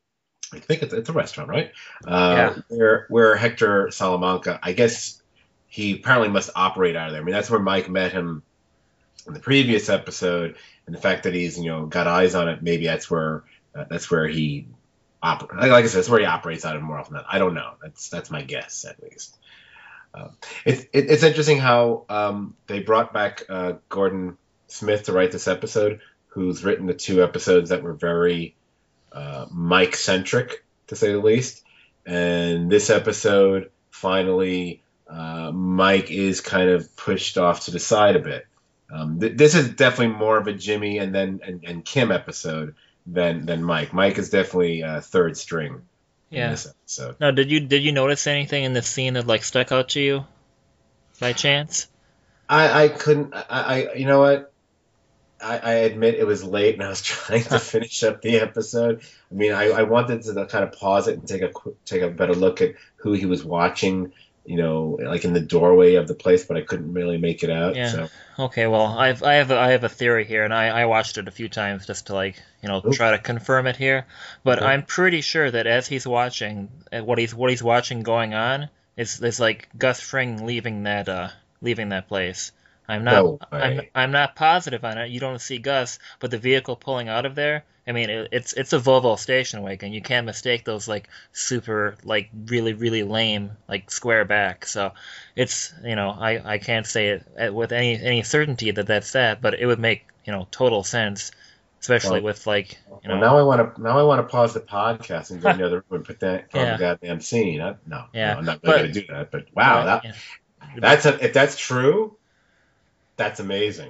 I think it's, it's a restaurant, right? Uh, yeah. Where where Hector Salamanca, I guess he apparently must operate out of there. I mean, that's where Mike met him in the previous episode, and the fact that he's, you know, got eyes on it, maybe that's where uh, that's where he oper- like I said, that's where he operates out of more often than I don't know. That's that's my guess at least. Uh, it's it, it's interesting how um, they brought back uh, Gordon Smith to write this episode, who's written the two episodes that were very Uh, Mike-centric, to say the least. And this episode, finally, uh, Mike is kind of pushed off to the side a bit. Um, th- this is definitely more of a Jimmy and then and, and Kim episode than than Mike. Mike is definitely uh, third string yeah. in this episode. Now, did you did you notice anything in this scene that like stuck out to you, by chance? I, I couldn't. I, I you know what? I, I admit it was late and I was trying to finish up the episode. I mean, I, I wanted to kind of pause it and take a quick, take a better look at who he was watching, you know, like in the doorway of the place, but I couldn't really make it out. Yeah. So. Okay. Well, I've I have a, I have a theory here, and I, I watched it a few times just to like you know Ooh. try to confirm it here. But okay. I'm pretty sure that as he's watching, what he's what he's watching going on is is like Gus Fring leaving that uh leaving that place. I'm not. No I'm. I'm not positive on it. You don't see Gus, but the vehicle pulling out of there. I mean, it, it's it's a Volvo station wagon. You can't mistake those like super like really really lame like square back. So it's you know I, I can't say it with any any certainty that that's that, but it would make you know total sense, especially well, with like you know. Well, now I want to now I want to pause the podcast and go in the other room and put that on yeah. the goddamn scene. I, no, yeah. no, I'm not really going to do that. But wow, that yeah. that's a, if that's true. That's amazing.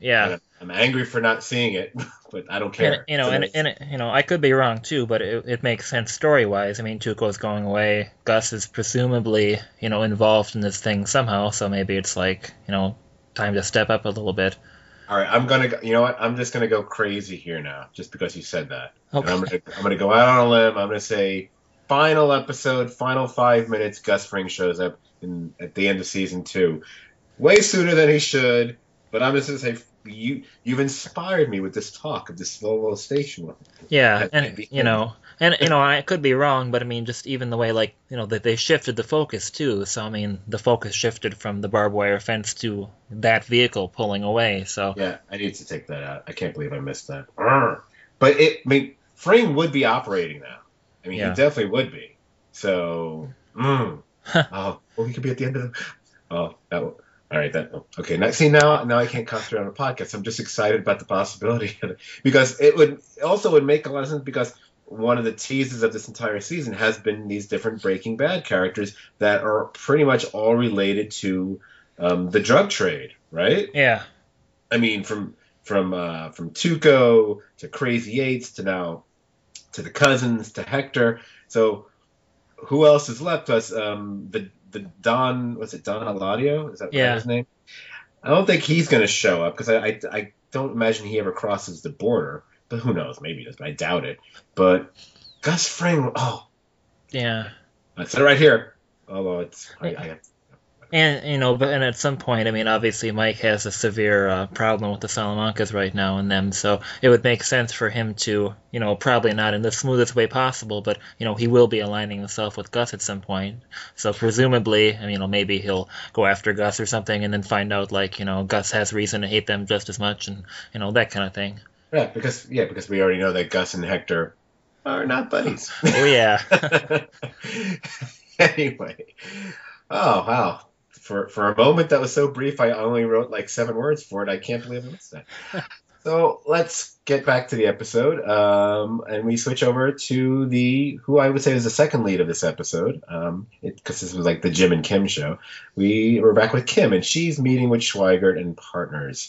Yeah. And I'm angry for not seeing it, but I don't And care. you know, So and and you know, I could be wrong too, but it, it makes sense story wise. I mean, Tuco's going away. Gus is presumably, you know, involved in this thing somehow. So maybe it's like, you know, time to step up a little bit. all right, I'm gonna. Go, you know what? I'm just gonna go crazy here now, just because you said that, and I'm Okay. gonna I'm gonna go out on a limb. I'm gonna say final episode, final five minutes. Gus Fring shows up in at the end of season two, way sooner than he should. But I'm just gonna say you you've inspired me with this talk of this small little station Yeah, at, and at the you end. know, and you know, I could be wrong, but I mean, just even the way, like, you know, that they shifted the focus too. So I mean, the focus shifted from the barbed wire fence to that vehicle pulling away. So Yeah, I need to take that out. I can't believe I missed that. Arrgh. But it, I mean, Fring would be operating now. I mean, he yeah, definitely would be. So, mm, oh, well, he could be at the end of the. Oh, that. All right, that. Okay, now see now, now I can't concentrate on the podcast. I'm just excited about the possibility of it because it would also would make a lot of sense because one of the teases of this entire season has been these different Breaking Bad characters that are pretty much all related to um, the drug trade, right? yeah, I mean, from from uh, from Tuco to Crazy Eights to now to the cousins to Hector. So who else is left? Us um, the the Don was it Don Eladio? Is that was that yeah. his name? I don't think he's going to show up because I, I I don't imagine he ever crosses the border. But who knows? Maybe he does. But I doubt it. But Gus Fring. Oh, Yeah. I said it right here. Although it's I, I have And you know, but and at some point, I mean, obviously Mike has a severe uh, problem with the Salamancas right now and them, so it would make sense for him to, you know, probably not in the smoothest way possible, but you know, he will be aligning himself with Gus at some point. So presumably, I mean, you know, maybe he'll go after Gus or something, and then find out like, you know, Gus has reason to hate them just as much, and you know, that kind of thing. yeah because yeah because we already know that Gus and Hector are not buddies. Oh yeah, Anyway, oh wow. For for a moment that was so brief, I only wrote like seven words for it. I can't believe I missed that. So let's get back to the episode, um, and we switch over to the who I would say is the second lead of this episode, um, because this was like the Jim and Kim show. We were back with Kim, and she's meeting with Schweigert and partners.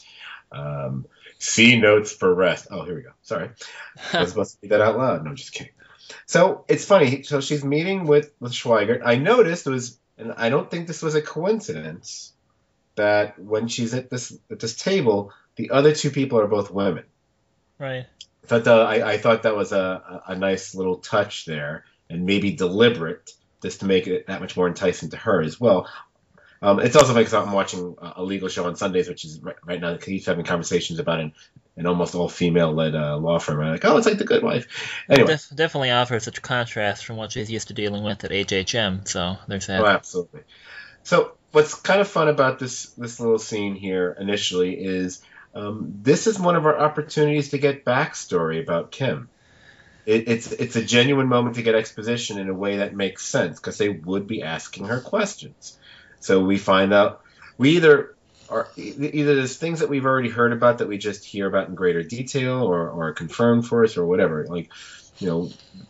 Um, C notes for rest. Oh, here we go. Sorry, I was supposed to read that out loud. No, just kidding. So it's funny. So she's meeting with with Schweigert. I noticed it was, and I don't think this was a coincidence, that when she's at this at this table, the other two people are both women. right. I thought that, I, I thought that was a, a nice little touch there, and maybe deliberate, just to make it that much more enticing to her as well. Um, it's also because I'm watching a legal show on Sundays, which is right, right now. He's having conversations about an, an almost all female led uh, law firm. I'm like, oh, it's like The Good Wife. It Anyway, def- definitely offers such contrast from what she's used to dealing with at H H M. So there's oh, that. absolutely. So what's kind of fun about this this little scene here initially is um, this is one of our opportunities to get backstory about Kim. It, it's it's a genuine moment to get exposition in a way that makes sense because they would be asking her questions. So we find out we either are either there's things that we've already heard about that we just hear about in greater detail or or confirmed for us or whatever. Like, you know,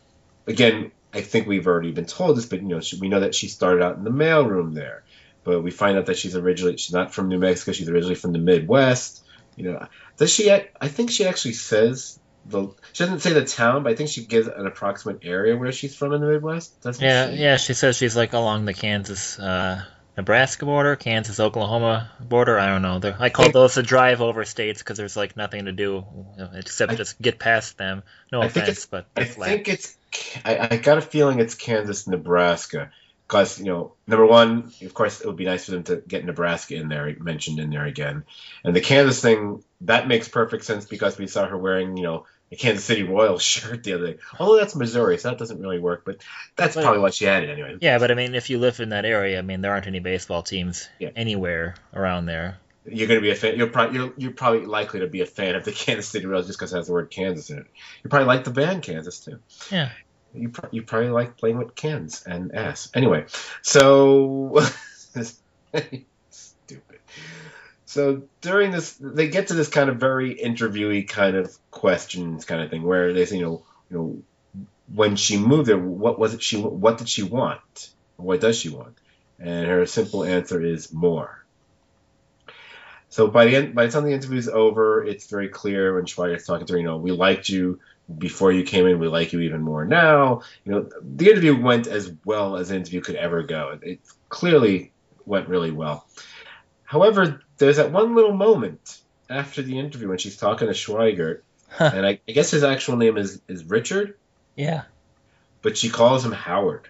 again, I think we've already been told this, but you know, she, we know that she started out in the mailroom there, but we find out that she's originally she's not from New Mexico. She's originally from the Midwest. You know, does she? I think she actually says the. She doesn't say the town, but I think she gives an approximate area where she's from in the Midwest. Doesn't Yeah, she? yeah. She says she's like along the Kansas, uh, Nebraska border, Kansas Oklahoma border. I don't know. They're, I call I think, those the drive over states because there's like nothing to do you know, except I, just get past them. No I think offense, it's. but I they're flat. think it's. I, I got a feeling it's Kansas, Nebraska. Because, you know, number one, of course, it would be nice for them to get Nebraska in there, mentioned in there again. And the Kansas thing, that makes perfect sense because we saw her wearing, you know, a Kansas City Royals shirt the other day. Although that's Missouri, so that doesn't really work. But that's But probably why she had it anyway. yeah, but I mean, if you live in that area, I mean, there aren't any baseball teams Yeah. anywhere around there. You're going to be a fan. You're probably, you're, you're probably likely to be a fan of the Kansas City Royals just because it has the word Kansas in it. You probably like the band Kansas, too. Yeah. You, pr- you probably like playing with cans and ass. Anyway, so stupid. So during this, they get to this kind of very interviewee kind of questions kind of thing where they say, you know, you know, when she moved there, what was it she, what did she want? What does she want? And her simple answer is more. So by the end, by the time the interview's over, it's very clear when Schweigert's talking to her, you know, we liked you before you came in, we like you even more now. You know, the interview went as well as an interview could ever go. It, it clearly went really well. However, there's that one little moment after the interview when she's talking to Schweigert, Huh. and I, I guess his actual name is, is Richard, Yeah. but she calls him Howard.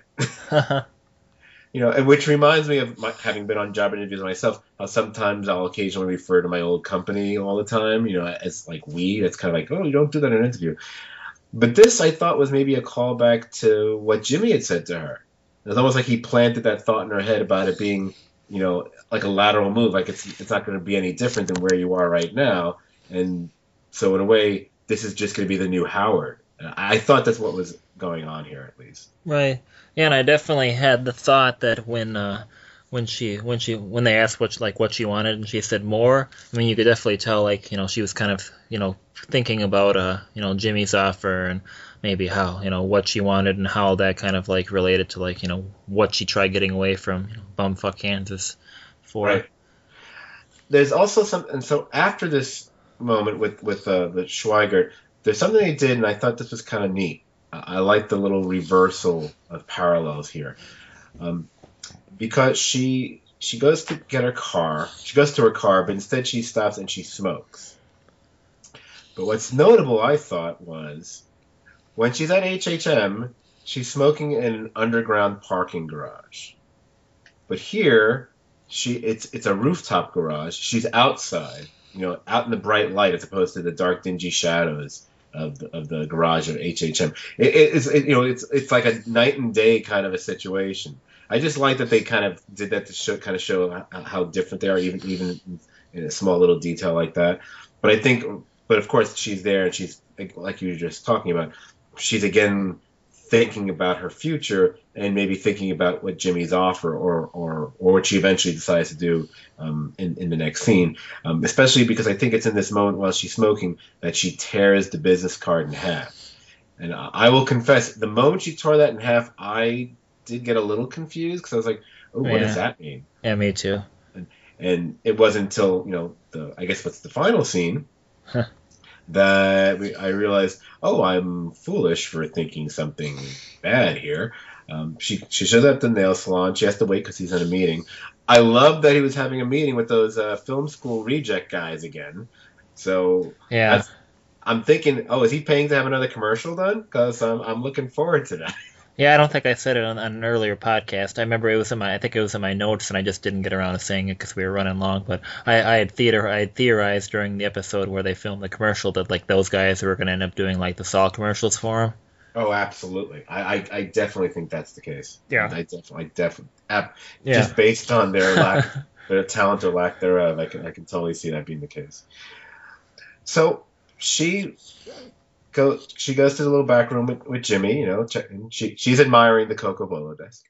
You know, and which reminds me of my, having been on job interviews myself, how sometimes I'll occasionally refer to my old company all the time, you know, as like we. That's kind of like, oh, you don't do that in an interview. But this, I thought, was maybe a callback to what Jimmy had said to her. It was almost like he planted that thought in her head about it being, you know, like a lateral move, like it's it's not going to be any different than where you are right now. And so in a way, this is just going to be the new Howard. I thought that's what was going on here, at least. Right. Yeah, and I definitely had the thought that when uh, when she when she when they asked what like what she wanted and she said more, I mean you could definitely tell like you know she was kind of you know thinking about uh you know Jimmy's offer and maybe how you know what she wanted and how that kind of like related to like you know what she tried getting away from you know, bumfuck Kansas for. Right. There's also some, and so after this moment with with uh, the Schweigert, there's something they did, and I thought this was kind of neat. I like the little reversal of parallels here, um, because she she goes to get her car. She goes to her car, but instead she stops and she smokes. But what's notable, I thought, was when she's at H H M, she's smoking in an underground parking garage. But here, she it's it's a rooftop garage. She's outside, you know, out in the bright light as opposed to the dark, dingy shadows of the, of the garage of H H M. It, it, it's it, you know it's it's like a night and day kind of a situation. I just like that they kind of did that to show kind of show how, how different they are, even even in a small little detail like that. But I think, but of course, she's there and she's like you were just talking about. She's again thinking about her future and maybe thinking about what Jimmy's offer or or or what she eventually decides to do um, in in the next scene. Um, especially because I think it's in this moment while she's smoking that she tears the business card in half. And I, I will confess, the moment she tore that in half, I did get a little confused because I was like, "Oh, what Yeah. does that mean?" Yeah, me too. And, and it wasn't until you know the I guess what's the final scene. Huh. That we, I realized, oh, I'm foolish for thinking something bad here. Um, she she shows up at the nail salon. She has to wait because he's in a meeting. I love that he was having a meeting with those uh, film school reject guys again. So Yeah. that's, I'm thinking, oh, is he paying to have another commercial done? Because I'm I'm looking forward to that. Yeah, I don't think I said it on, on an earlier podcast. I remember it was in my, I think it was in my notes, and I just didn't get around to saying it because we were running long. But I, I had theater, I had theorized during the episode where they filmed the commercial that like those guys were going to end up doing like the Saw commercials for him. Oh, absolutely. I, I, I definitely think that's the case. Yeah. I definitely, definitely, ap- Yeah. just based on their lack, their talent or lack thereof, I can, I can totally see that being the case. So she go, she goes to the little back room with, with Jimmy. You know, check, and she she's admiring the Coco Bolo desk.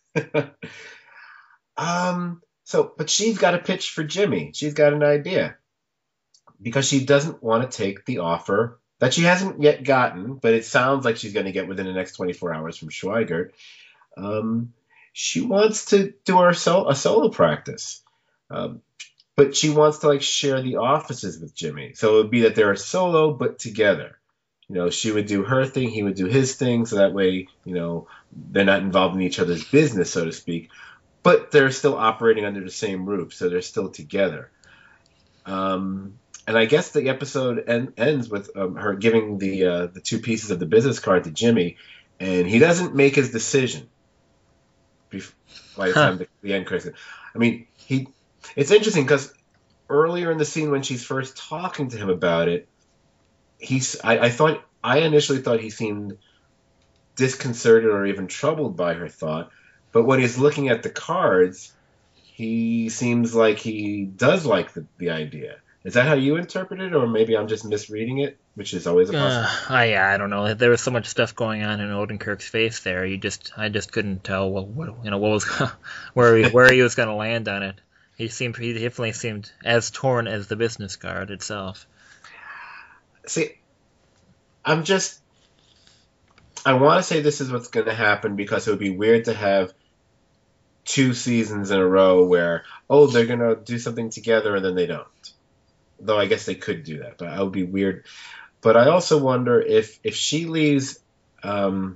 um. So, but she's got a pitch for Jimmy. She's got an idea because she doesn't want to take the offer that she hasn't yet gotten, but it sounds like she's going to get within the next twenty-four hours from Schweigert. Um, she wants to do her sol- a solo practice, um, but she wants to like share the offices with Jimmy. So it would be that they're solo but together. You know, she would do her thing, he would do his thing, so that way, you know, they're not involved in each other's business, so to speak, but they're still operating under the same roof, so they're still together. Um, and I guess the episode en- ends with um, her giving the uh, the two pieces of the business card to Jimmy, and he doesn't make his decision bef- by the time the, the end credits. I mean, he. It's interesting because earlier in the scene when she's first talking to him about it, he's. I, I thought I initially thought he seemed disconcerted or even troubled by her thought, but when he's looking at the cards, he seems like he does like the, the idea. Is that how you interpret it, or maybe I'm just misreading it, which is always a possibility? Uh, I, I don't know. There was so much stuff going on in Odenkirk's face there. You just, I just couldn't tell what, what you know, what was, where he, where he was going to land on it. He seemed, he definitely seemed as torn as the business card itself. See, I'm just, I want to say this is what's going to happen because it would be weird to have two seasons in a row where, oh, they're going to do something together and then they don't. Though I guess they could do that, but that would be weird. But I also wonder if if she leaves um,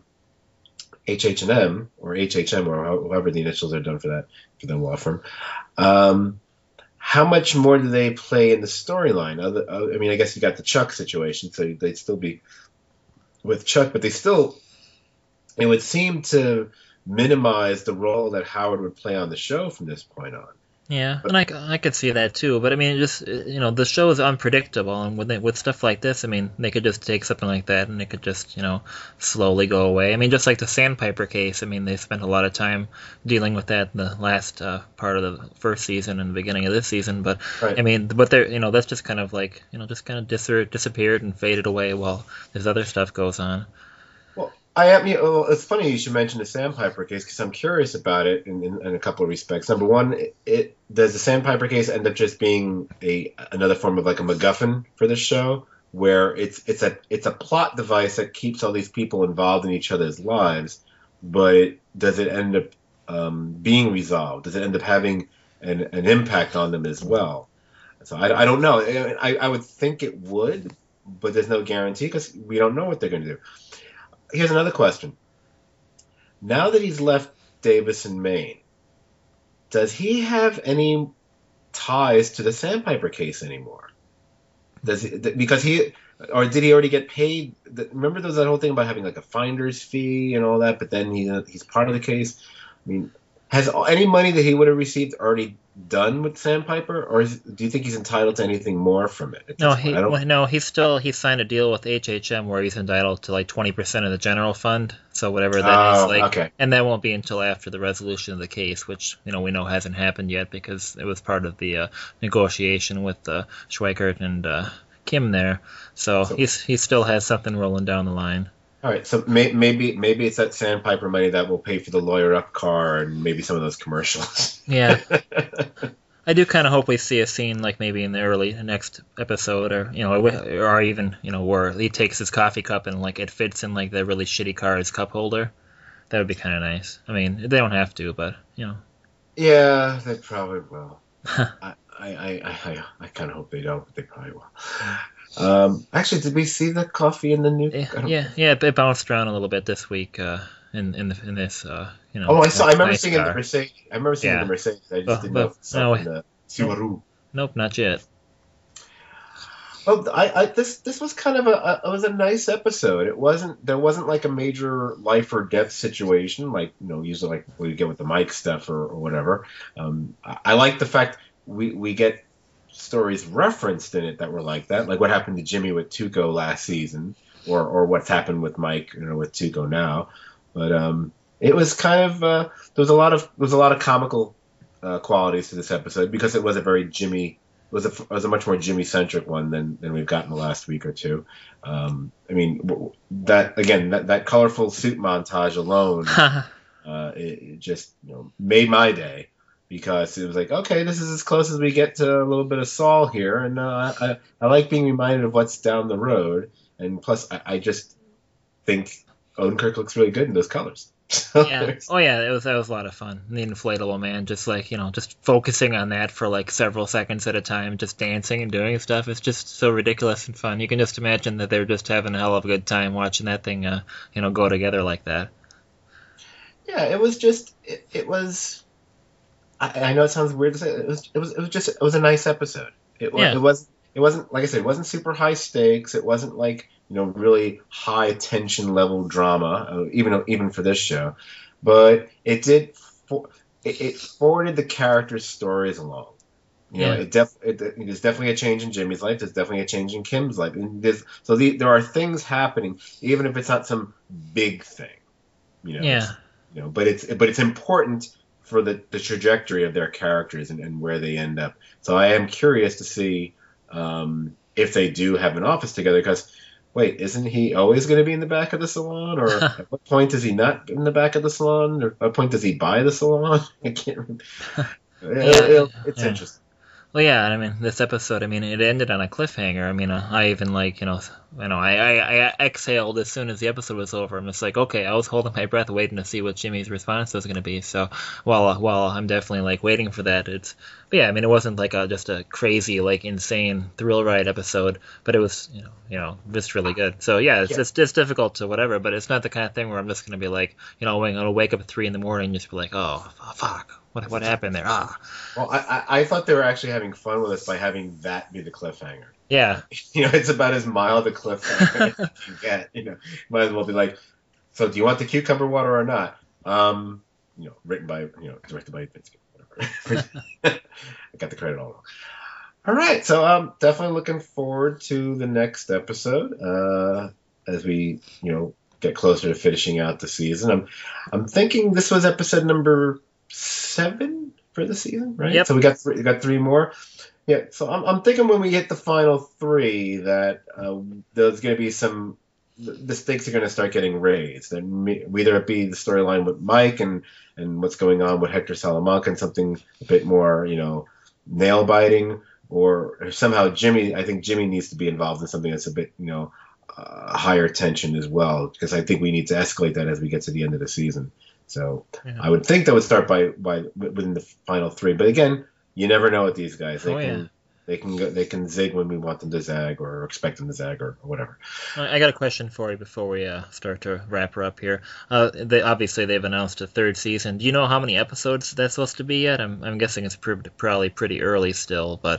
H H and M or H H M or however the initials are done for that for the law firm, um, how much more do they play in the storyline? Other, I mean, I guess you got the Chuck situation, so they'd still be with Chuck, but they still, it would seem to minimize the role that Howard would play on the show from this point on. Yeah, and I, I could see that too. But I mean, just you know, the show is unpredictable, and with with stuff like this, I mean, they could just take something like that and it could just you know slowly go away. I mean, just like the Sandpiper case. I mean, they spent a lot of time dealing with that in the last uh, part of the first season and the beginning of this season. But right. I mean, but they're you know that's just kind of like you know just kind of dis- disappeared and faded away while this other stuff goes on. I am. You know, it's funny you should mention the Sandpiper case because I'm curious about it in, in, in a couple of respects. Number one, it, it does the Sandpiper case end up just being a another form of like a MacGuffin for the show, where it's it's a it's a plot device that keeps all these people involved in each other's lives, but it, does it end up um, being resolved? Does it end up having an, an impact on them as well? So I, I don't know. I, I would think it would, but there's no guarantee because we don't know what they're going to do. Here's another question. Now that he's left Davis in Maine, does he have any ties to the Sandpiper case anymore? Does he, because he, or did he already get paid? Remember there was that whole thing about having like a finder's fee and all that, but then he, he's part of the case. I mean, has any money that he would have received already done with Sandpiper, or is, do you think he's entitled to anything more from it? No, he well, no, he's still he signed a deal with H H M where he's entitled to like twenty percent of the general fund, so whatever that oh, is, like, okay. And that won't be until after the resolution of the case, which you know we know hasn't happened yet because it was part of the uh, negotiation with uh, Schweikert and uh, Kim there. So, so he's he still has something rolling down the line. All right, so may, maybe maybe it's that Sandpiper money that will pay for the Lawyer Up car and maybe some of those commercials. Yeah. I do kind of hope we see a scene like maybe in the early next episode, or you know, or even you know where he takes his coffee cup and like it fits in like the really shitty car's cup holder. That would be kind of nice. I mean, they don't have to, but you know. Yeah, they probably will. I I I I, I kind of hope they don't, but they probably will. Um, actually, did we see the coffee in the new? Yeah, yeah, yeah, it bounced around a little bit this week. Uh, in in the, in this, uh, you know. Oh, I saw. I remember nice seeing car. the Mercedes. I remember seeing Yeah. the Mercedes. I just Well, didn't but- know if it's no, in the Subaru. Nope, not yet. Well, I, I this this was kind of a, a it was a nice episode. It wasn't there wasn't like a major life or death situation like you know usually like we get with the Mike stuff or, or whatever. Um, I, I like the fact we we get stories referenced in it that were like that, like what happened to Jimmy with Tuco last season, or or what's happened with Mike, you know, with Tuco now. But um, it was kind of uh, there was a lot of there was a lot of comical uh, qualities to this episode because it was a very Jimmy. Was a was a much more Jimmy centric one than, than we've gotten the last week or two. Um, I mean that again that, that colorful suit montage alone, uh, it, it just you know made my day because it was like okay this is as close as we get to a little bit of Saul here, and uh, I I like being reminded of what's down the road, and plus I, I just think Odenkirk looks really good in those colors. Yeah. Oh yeah, it was that was a lot of fun. The inflatable man, just like you know, just focusing on that for like several seconds at a time, just dancing and doing stuff. It's just so ridiculous and fun. You can just imagine that they're just having a hell of a good time watching that thing, uh, you know, go together like that. Yeah, it was just it, it was. I, I know it sounds weird to say it was it was it was just it was a nice episode. It was Yeah. it was it wasn't like I said it wasn't super high stakes. It wasn't like you know really high tension level drama uh, even even for this show, but it did for, it, it forwarded the characters' stories along. You know, Yeah. it def it, there's definitely a change in Jimmy's life. There's definitely a change in Kim's life. And there's, so the, there are things happening, even if it's not some big thing. You know, Yeah. it's- you know, but it's but it's important for the, the trajectory of their characters and, and where they end up. So I am curious to see um, if they do have an office together. Because wait, isn't he always going to be in the back of the salon? Or at what point is he not in the back of the salon? Or at what point does he buy the salon? I can't remember. It- it- it's yeah. interesting. Well, yeah, I mean, this episode, I mean, it ended on a cliffhanger. I mean, uh, I even, like, you know, you know, I, I, I exhaled as soon as the episode was over. I'm just like, okay, I was holding my breath, waiting to see what Jimmy's response was going to be. So, while while I'm definitely like waiting for that, it's, but yeah, I mean, it wasn't like a just a crazy, like insane thrill ride episode, but it was, you know, you know, just really good. So yeah, it's Yeah. just it's difficult to whatever, but it's not the kind of thing where I'm just going to be like, you know, I'm going to wake up at three in the morning and just be like, oh fuck, what what happened there? Ah, Well, I, I, I thought they were actually having fun with us by having that be the cliffhanger. yeah, You know, it's about as mild a cliffhanger as you can get. You know, might as well be like, so do you want the cucumber water or not? Um, you know, written by, you know, directed by Vince Gilligan, whatever. I got the credit all wrong. All right, so I'm definitely looking forward to the next episode uh, as we, you know, get closer to finishing out the season. I'm, I'm thinking this was episode number seven for the season, right? Yep. So we got three, we got three more. Yeah, so I'm, I'm thinking when we hit the final three that uh, there's going to be some, the stakes are going to start getting raised. And whether it be the storyline with Mike and, and what's going on with Hector Salamanca and something a bit more, you know, nail biting, or somehow Jimmy, I think Jimmy needs to be involved in something that's a bit, you know, uh, higher tension as well, because I think we need to escalate that as we get to the end of the season. So yeah. I would think that would start by, by within the final three. But again, you never know with these guys. They Oh, can yeah. they can go, they can zig when we want them to zag or expect them to zag or, or whatever. I got a question for you before we uh, start to wrap her up here. Uh, they obviously they've announced a third season. Do you know how many episodes that's supposed to be yet? I'm I'm guessing it's pr- probably pretty early still, but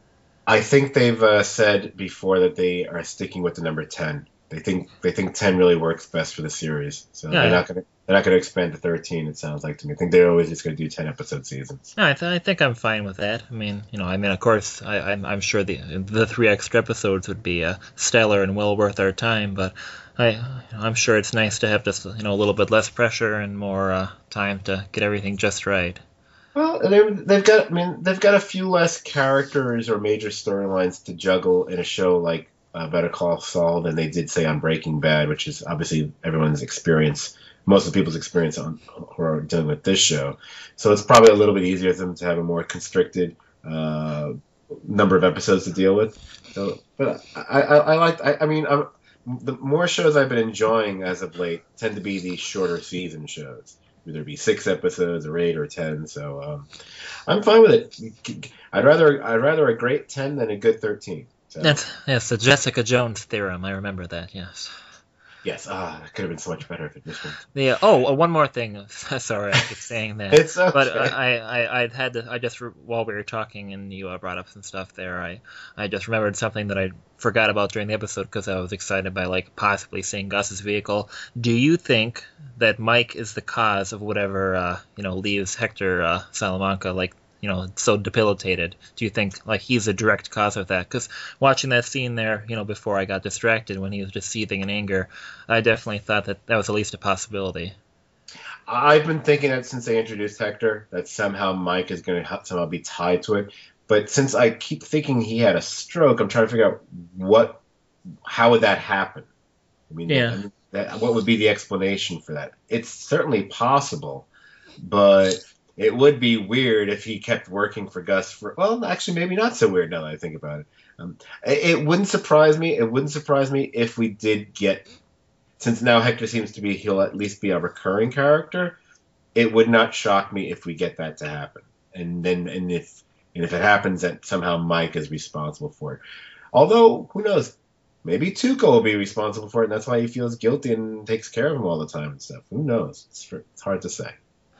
I think they've uh, said before that they are sticking with the number ten. They think they think ten really works best for the series, so Yeah, they're yeah. not gonna they're not gonna expand to thirteen. It sounds like to me. I think they're always just gonna do ten episode seasons. no, I, th- I think I'm fine with that. I mean, you know, I mean, of course, I, I'm I'm sure the the three extra episodes would be uh, stellar and well worth our time, but I I'm sure it's nice to have just you know a little bit less pressure and more uh, time to get everything just right. Well, they've, they've got I mean they've got a few less characters or major storylines to juggle in a show like uh, Better Call Saul than they did say on Breaking Bad, which is obviously everyone's experience, most of the people's experience on who are dealing with this show. So it's probably a little bit easier for them to have a more constricted uh, number of episodes to deal with. So, but I, I, I like I, I mean I'm, the more shows I've been enjoying as of late tend to be these shorter season shows. Whether it be six episodes or eight or ten, so um, I'm fine with it. I'd rather I'd rather a great ten than a good thirteen. So. That's yes, the Jessica Jones theorem. I remember that. Yes. Yes, ah, that could have been so much better if it just went. The oh, uh, one more thing. Sorry, I keep saying that. It's okay. But I, I, I had to. I just while we were talking and you uh, brought up some stuff there. I, I just remembered something that I forgot about during the episode because I was excited by like possibly seeing Gus's vehicle. Do you think that Mike is the cause of whatever uh, you know leaves Hector uh, Salamanca like? You know, so debilitated. Do you think like he's a direct cause of that? Because watching that scene there, you know, before I got distracted when he was just seething in anger, I definitely thought that that was at least a possibility. I've been thinking that since they introduced Hector, that somehow Mike is going to somehow be tied to it. But since I keep thinking he had a stroke, I'm trying to figure out what, how would that happen? I mean, Yeah. I mean that, what would be the explanation for that? It's certainly possible, but it would be weird if he kept working for Gus for, well, actually, maybe not so weird now that I think about it. Um, it, it wouldn't surprise me. It wouldn't surprise me if we did get, since now Hector seems to be, he'll at least be a recurring character. It would not shock me if we get that to happen. And then, and if, and if it happens that somehow Mike is responsible for it. Although, who knows? Maybe Tuco will be responsible for it, and that's why he feels guilty and takes care of him all the time and stuff. Who knows? It's, it's hard to say.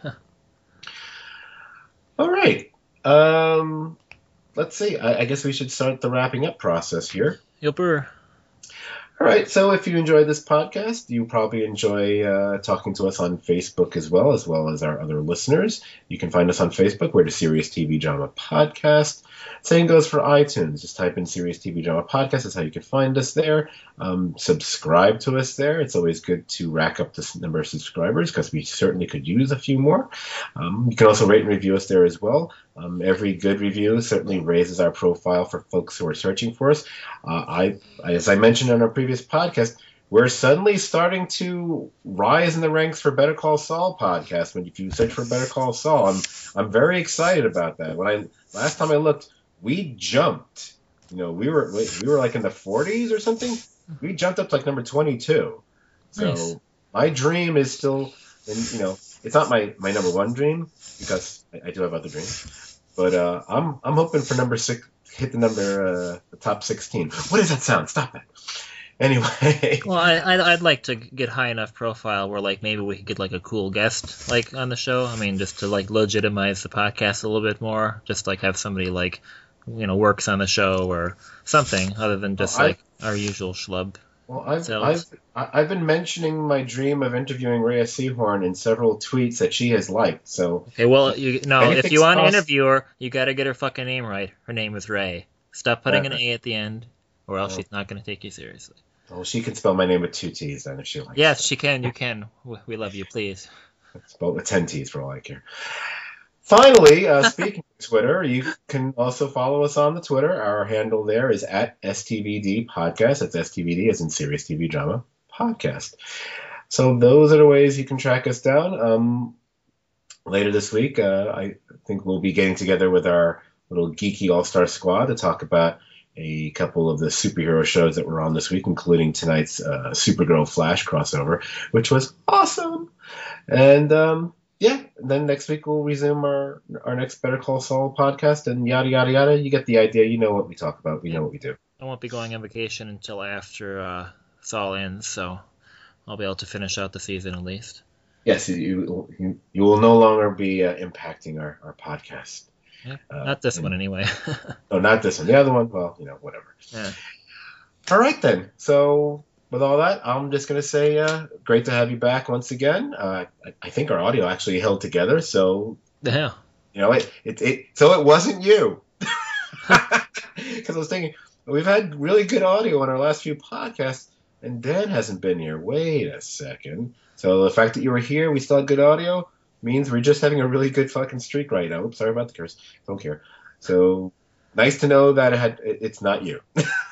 All right. Um, let's see. I, I guess we should start the wrapping up process here. Yelper. All right. So if you enjoyed this podcast, you probably enjoy uh, talking to us on Facebook as well, as well as our other listeners. You can find us on Facebook. We're the Serious T V Drama Podcast. Same goes for iTunes. Just type in Serious T V Drama Podcast. That's how you can find us there. Um, subscribe to us there. It's always good to rack up the number of subscribers because we certainly could use a few more. Um, you can also rate and review us there as well. Um, every good review certainly raises our profile for folks who are searching for us. Uh, I, as I mentioned on our previous podcast, we're suddenly starting to rise in the ranks for Better Call Saul podcast. When if you search for Better Call Saul, I'm I'm very excited about that. When I last time I looked, we jumped. You know, we were we were like in the forties or something. we jumped up to like number twenty-two. So Nice. my dream is still, and you know, it's not my, my number one dream because I, I do have other dreams. But uh, I'm I'm hoping for number six, hit the number uh, the top sixteen. What does that sound? Stop that. Anyway. Well, I, I'd, I'd like to get high enough profile where, like, maybe we could get, like, a cool guest, like, on the show. I mean, just to, like, legitimize the podcast a little bit more. Just, like, have somebody, like, you know, works on the show or something other than just, Well, I- like, our usual schlub. Well, I've, selves. I've I- I've been mentioning my dream of interviewing Rhea Seahorn in several tweets that she has liked. So Okay, well, you no, if Anything's you want to poss- interview her, you got to get her fucking name right. Her name is Ray. Stop putting an Uh, A at the end, or else Oh. she's not going to take you seriously. well, she can spell my name with two T's then if she likes. Yes, she can. You can. We we love you, please. Spell it with ten T's for all I care. Finally, uh, speaking of Twitter, you can also follow us on the Twitter. Our handle there is at S T V D Podcast. That's S T V D as in Serious T V Drama Podcast. So those are the ways you can track us down. Um, later this week, uh, I think we'll be getting together with our little geeky all-star squad to talk about a couple of the superhero shows that were on this week, including tonight's uh, Supergirl Flash crossover, which was awesome. And um, yeah, then next week we'll resume our our next Better Call Saul podcast and yada yada yada. You get the idea. You know what we talk about. We know what we do. I won't be going on vacation until after uh, Saul ends, so I'll be able to finish out the season at least. Yes, you you, you will no longer be uh, impacting our, our podcast. Yeah, Uh, not this and- one anyway. No, not this one. The other one, well, you know, whatever. Yeah. All right, then. So, with all that, I'm just going to say uh, great to have you back once again. Uh, I, I think our audio actually held together. So, Yeah. you know, it, it, it so it wasn't you. Because I was thinking, we've had really good audio on our last few podcasts, and Dan hasn't been here. Wait a second. So, the fact that you were here, we still had good audio, means we're just having a really good fucking streak right now. Oops, sorry about the curse. Don't care. So, nice to know that it had, it, it's not you.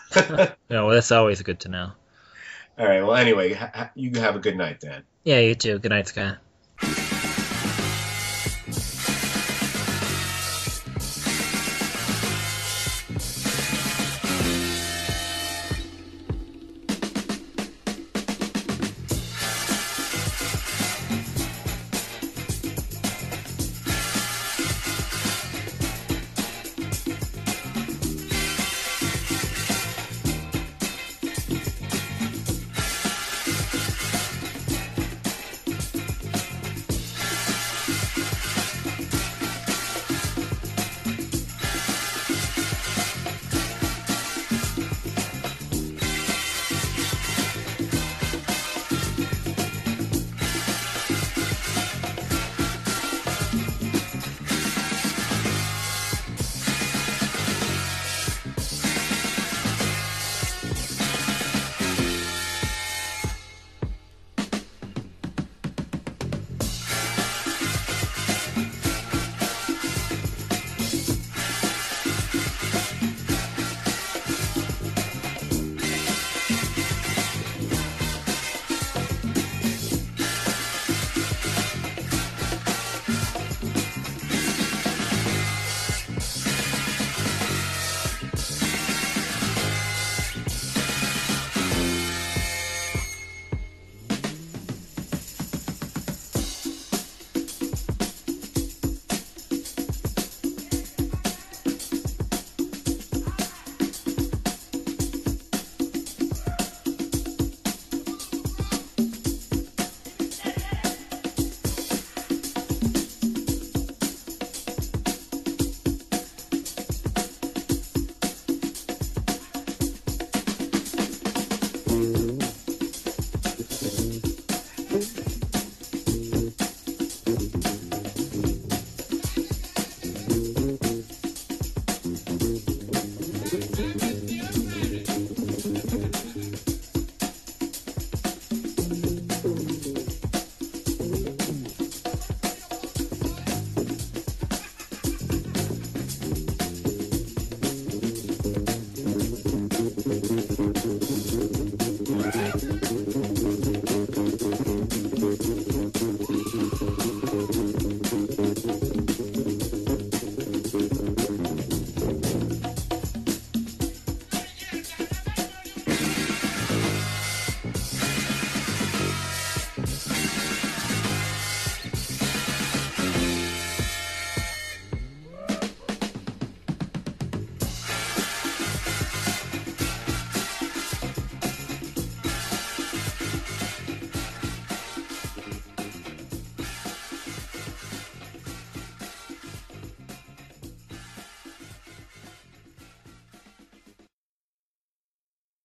No, well, that's always good to know. All right. Well, anyway, ha- ha- you have a good night, Dan. Yeah, you too. Good night, Scott.